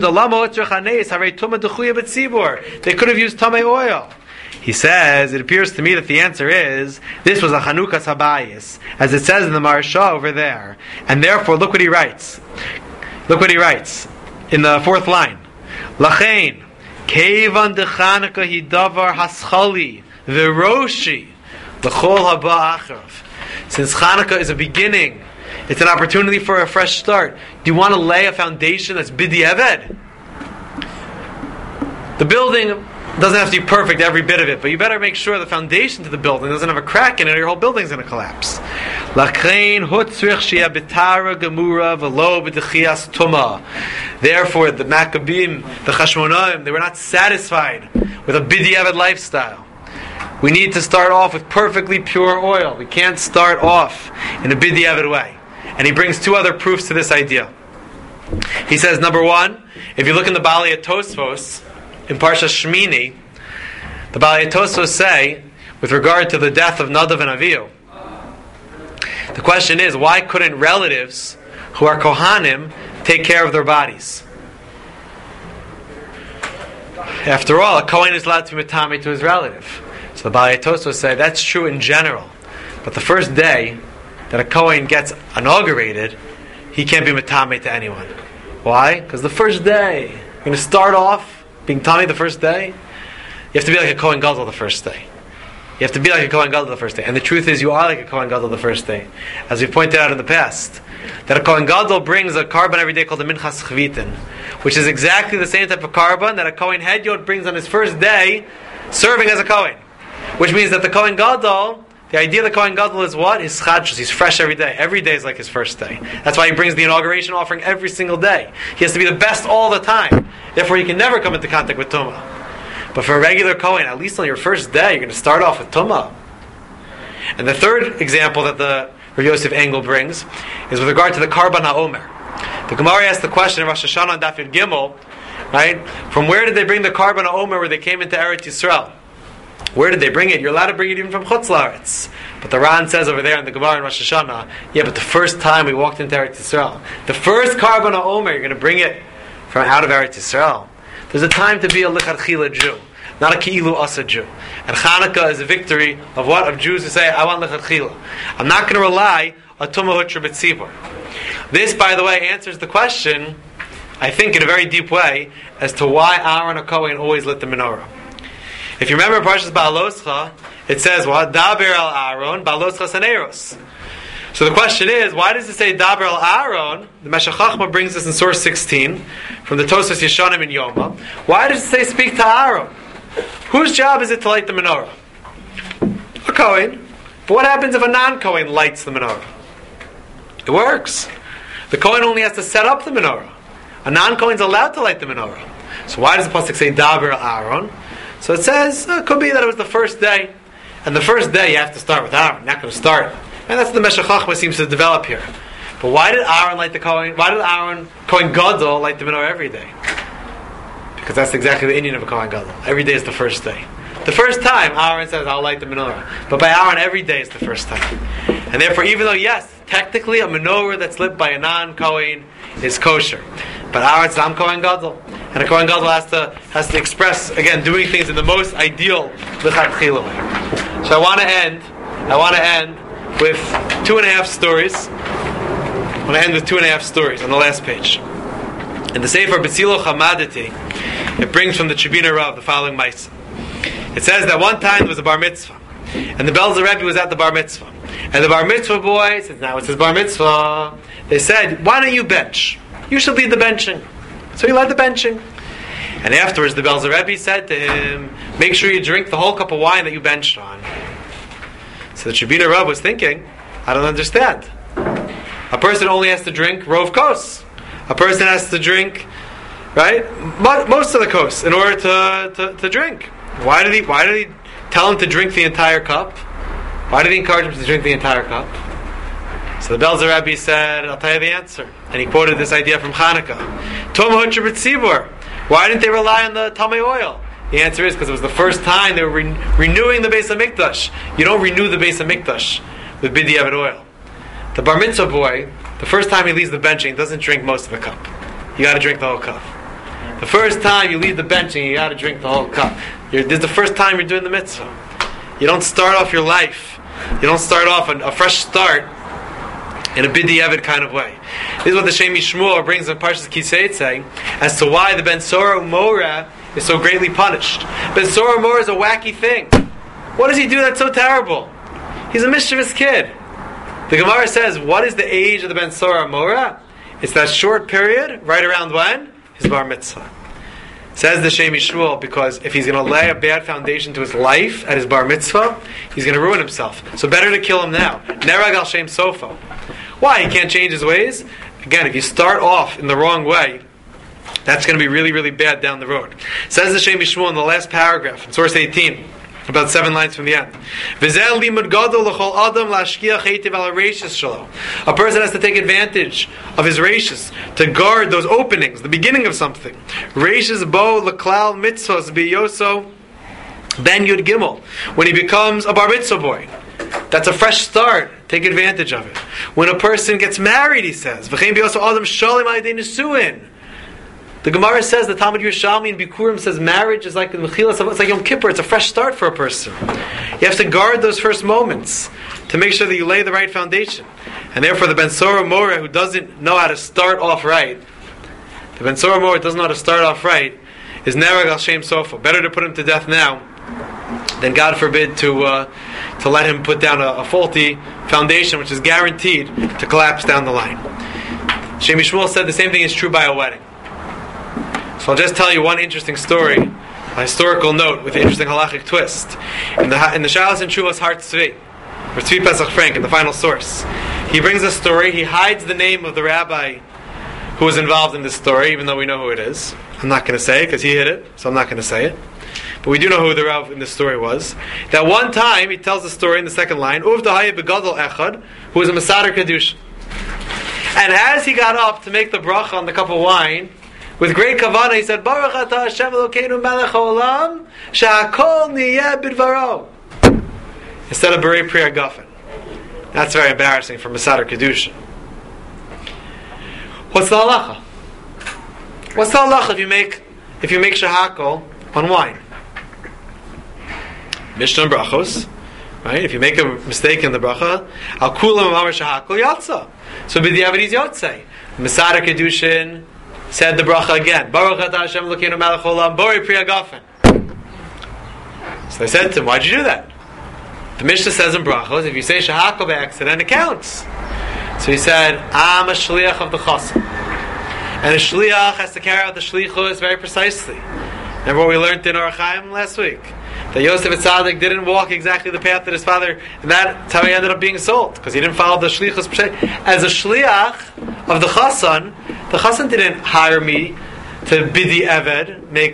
could have used Tamei oil. He says, it appears to me that the answer is, this was a Chanukas Habayis, as it says in the Marsha over there. And therefore, look what he writes. Look what he writes in the 4th line. Lachein, Kevan de Chanukah hi davar haschali, v'roshi, l'chol haba acharav. Since Chanukah is a beginning, it's an opportunity for a fresh start. Do you want to lay a foundation that's b'diavad? The building doesn't have to be perfect, every bit of it, but you better make sure the foundation to the building doesn't have a crack in it, or your whole building's going to collapse. Therefore, the Maccabim, the Chashmonaim, they were not satisfied with a b'diavad lifestyle. We need to start off with perfectly pure oil. We can't start off in a b'diavad way. And he brings two other proofs to this idea. He says, number one, if you look in the Baalei Tosfos, in Parsha Shmini, the Baalei Tosfos say, with regard to the death of Nadav and Avihu, the question is, why couldn't relatives who are Kohanim take care of their bodies? After all, a Kohen is allowed to be Matame to his relative. So the Baalei Tosfos say, that's true in general. But the first day that a Kohen gets inaugurated, he can't be Matame to anyone. Why? Because the first day, you're going to start off being Tami the first day, you have to be like a Kohen Gadol the first day. You have to be like a Kohen Gadol the first day. And the truth is, you are like a Kohen Gadol the first day. As we pointed out in the past, that a Kohen Gadol brings a carbon every day called the Minchas Chvitin, which is exactly the same type of carbon that a Kohen Hedyot brings on his first day, serving as a Kohen. Which means that the Kohen Gadol, the idea of the Kohen Gadol is what? His chadshus. He's fresh every day. Every day is like his first day. That's why he brings the inauguration offering every single day. He has to be the best all the time. Therefore, he can never come into contact with Tumah. But for a regular Kohen, at least on your first day, you're going to start off with Tumah. And the third example that the Rav Yosef Engel brings is with regard to the Karban HaOmer. The Gemara asked the question in Rosh Hashanah on Daf Yud Gimel, right? From where did they bring the Karban HaOmer where they came into Eretz Yisrael? Where did they bring it? You're allowed to bring it even from Chutz La'aretz. But the Ran says over there in the Gemara in Rosh Hashanah, yeah, but the first time we walked into Eretz Yisrael, the first Karban HaOmer, you're going to bring it from out of Eretz Yisrael. There's a time to be a Lichatchila Jew, not a Ki'ilu Asa Jew. And Chanukah is a victory of what? Of Jews who say, I want Lichatchila. I'm not going to rely on Tumah Hutra B'tzibur. This, by the way, answers the question, I think in a very deep way, as to why Aaron HaKohen always lit the menorah. If you remember Parshas Ba'aloscha, it says what? Daber al Aaron, Ba'aloscha Saneros. So the question is, why does it say Daber al Aaron? The Meshech Chochmah brings this in source 16, from the Tosfos Yeshanim in Yoma. Why does it say speak to Aaron? Whose job is it to light the menorah? A Kohen. But what happens if a non-Kohen lights the menorah? It works. The Kohen only has to set up the menorah. A non-Kohen's allowed to light the menorah. So why does the pasuk say Daber al Aaron? So it says, it could be that it was the first day. And the first day you have to start with Aaron. You're not going to start. And that's what the Meshech Chochmah seems to develop here. But why did Aaron light the Kohen? Why did Aaron, Kohen Gadol, light the menorah every day? Because that's exactly the Indian of a Kohen Gadol. Every day is the first day. The first time Aaron says, I'll light the menorah. But by Aaron, every day is the first time. And therefore, even though, yes, technically a menorah that's lit by a non-Kohen is kosher. But Aaron says, I'm Kohen Gadol. And a Kohen Gadol has to express, again, doing things in the most ideal L'chatchila way. So I want to end with 2.5 stories. I want to end with 2.5 stories on the last page. In the Sefer B'tzilo Chamadati, it brings from the Tribuna Rav the following Maisa. It says that one time there was a bar mitzvah, and the Belzer Rebbe was at the bar mitzvah, and the bar mitzvah boy says, now it's his bar mitzvah. They said, why don't you bench? You should lead the benching. So he led the benching. And afterwards the Belzer Rebbe said to him, make sure you drink the whole cup of wine that you benched on. So the Tribuna Rav was thinking, I don't understand. A person only has to drink Rov Kos. A person has to drink, right, most of the kos in order to drink. Why did he tell him to drink the entire cup? Why did he encourage him to drink the entire cup? So the Belzer Rebbe said, I'll tell you the answer. And he quoted this idea from Chanukah. Tumah Hutra B'tzibur. Why didn't they rely on the Tamei oil? The answer is because it was the first time they were renewing the Beis HaMikdash. You don't renew the Beis HaMikdash with b'diavad oil. The bar mitzvah boy, the first time he leaves the benching, doesn't drink most of the cup. You got to drink the whole cup. The first time you leave the benching, you got to drink the whole cup. This is the first time you're doing the mitzvah. You don't start off your life. You don't start off a fresh start in a b'diavad kind of way. This is what the Shem Yishmuel brings in Parshas Kiseitze as to why the Ben Sora Umorah is so greatly punished. Ben Sora Umorah is a wacky thing. What does he do that's so terrible? He's a mischievous kid. The Gemara says, what is the age of the Ben Sora Umorah? It's that short period, right around when? His bar mitzvah. Says the Shem Yishmuel, because if he's going to lay a bad foundation to his life at his bar mitzvah, he's going to ruin himself. So better to kill him now. Nerag al Shem Sofo. Why? He can't change his ways? Again, if you start off in the wrong way, that's going to be really, really bad down the road. Says the Shem Yishmuel in the last paragraph, in source 18, about 7 lines from the end. A person has to take advantage of his rashis to guard those openings, the beginning of something. Rashis bo leklal mitzvos biyoso ben yud gimel. When he becomes a bar mitzvah boy, that's a fresh start. Take advantage of it. When a person gets married, he says, v'chein biyoso adam shalim ayidei nesuin. The Gemara says, the Talmud Yerushalmi in Bikurim says, marriage is like the Mechilas, it's like Yom Kippur, it's a fresh start for a person. You have to guard those first moments to make sure that you lay the right foundation. And therefore the Ben Sora Umorah who doesn't know how to start off right, the Ben Sora Umorah doesn't know how to start off right, is Nerag al Shem Sofa. Better to put him to death now than, God forbid, to let him put down a faulty foundation which is guaranteed to collapse down the line. Shem Yishmuel said the same thing is true by a wedding. So I'll just tell you one interesting story, a historical note with an interesting halachic twist. In the Shalos and Shuvas Har Tzvi, or Tzvi Pesach Frank, in the final source, he brings a story. He hides the name of the rabbi who was involved in this story, even though we know who it is. I'm not going to say it because he hid it, so I'm not going to say it. But we do know who the rabbi in this story was. That one time, he tells the story in the second line, Uv Dahaya Begadol Echad, who was a Masader Kedusha. And as he got up to make the bracha on the cup of wine, with great kavanah, he said, Baruch atah Hashem Elokeinu melech haolam, she'hakol niyeh bidvaro. Instead of Berei Pri Hagafen. That's very embarrassing for Masader Kedusha. What's the halacha? What's the halacha if you make shehakol on wine? Mishnah and Brachos, right? If you make a mistake in the bracha, al kulam amar shehakol yatsa. So b'diavad he's yotzei. Masader Kedushin said the bracha again. Baruch atah Hashem Elokeinu melech haolam, Berei Pri Hagafen. So they said to him, why'd you do that? The Mishnah says in Brachos, if you say shehakol by accident, it counts. So he said, I'm a shliach of the chassan. And a shliach has to carry out the shlichus very precisely. Remember what we learned in Orach Chaim last week? That Yosef Atzadik didn't walk exactly the path that his father, and that's how he ended up being sold, because he didn't follow the shlichus. As a shliach of the chassan didn't hire me to bidi eved, make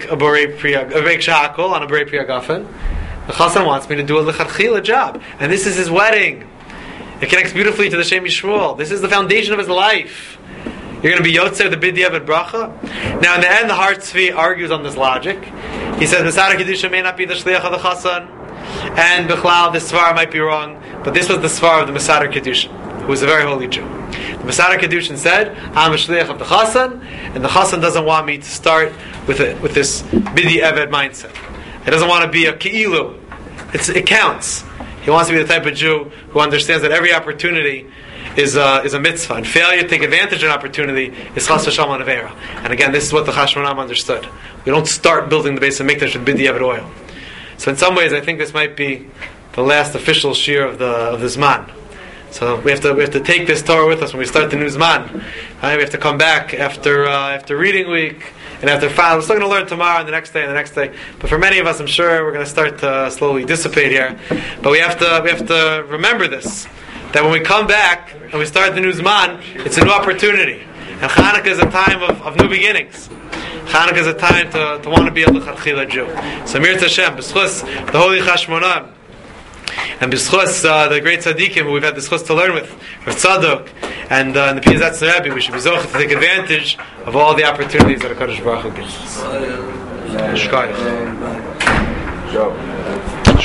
shehakol on a Berei Pri Hagafen. The chassan wants me to do a lechatchila job, and this is his wedding. It connects beautifully to the Shem Yishmuel. This is the foundation of his life. You're going to be Yotzei the Bidi Eved Bracha. Now, in the end, the Har Tzvi argues on this logic. He says Masader Kedusha may not be the Shliach of the Chassan, and Bechlal, this Svar might be wrong, but this was the Svar of the Masader Kedusha, who was a very holy Jew. The Masader Kedushin said, I'm a Shliach of the Chassan, and the Chassan doesn't want me to start with this Bidi Eved mindset. He doesn't want to be a Ki'ilu. It counts. He wants to be the type of Jew who understands that every opportunity is a mitzvah, and failure to take advantage of an opportunity is chas v'shalom nevera. And again, this is what the Chashmonam understood. We don't start building the base of Mikdash with bidi eved oil. So in some ways, I think this might be the last official shir of the Zman. So we have to take this Torah with us when we start the new Zman. Right? We have to come back after reading week. And after we're still going to learn tomorrow and the next day and the next day. But for many of us, I'm sure we're going to start to slowly dissipate here. But we have to remember this, that when we come back and we start the new Zman, it's a new opportunity. And Chanukah is a time of new beginnings. Chanukah is a time to want to be a L'chadchila Jew. So Mir Tashem, B'schus, the Holy Chashmonam, and B'schus, the great tzaddikim who we've had the schus to learn with, Rav Tzadok, and the Piyazatz Rebbe, we should be zocheh to take advantage of all the opportunities that HaKadosh Baruch Hu gives us. Shkayach.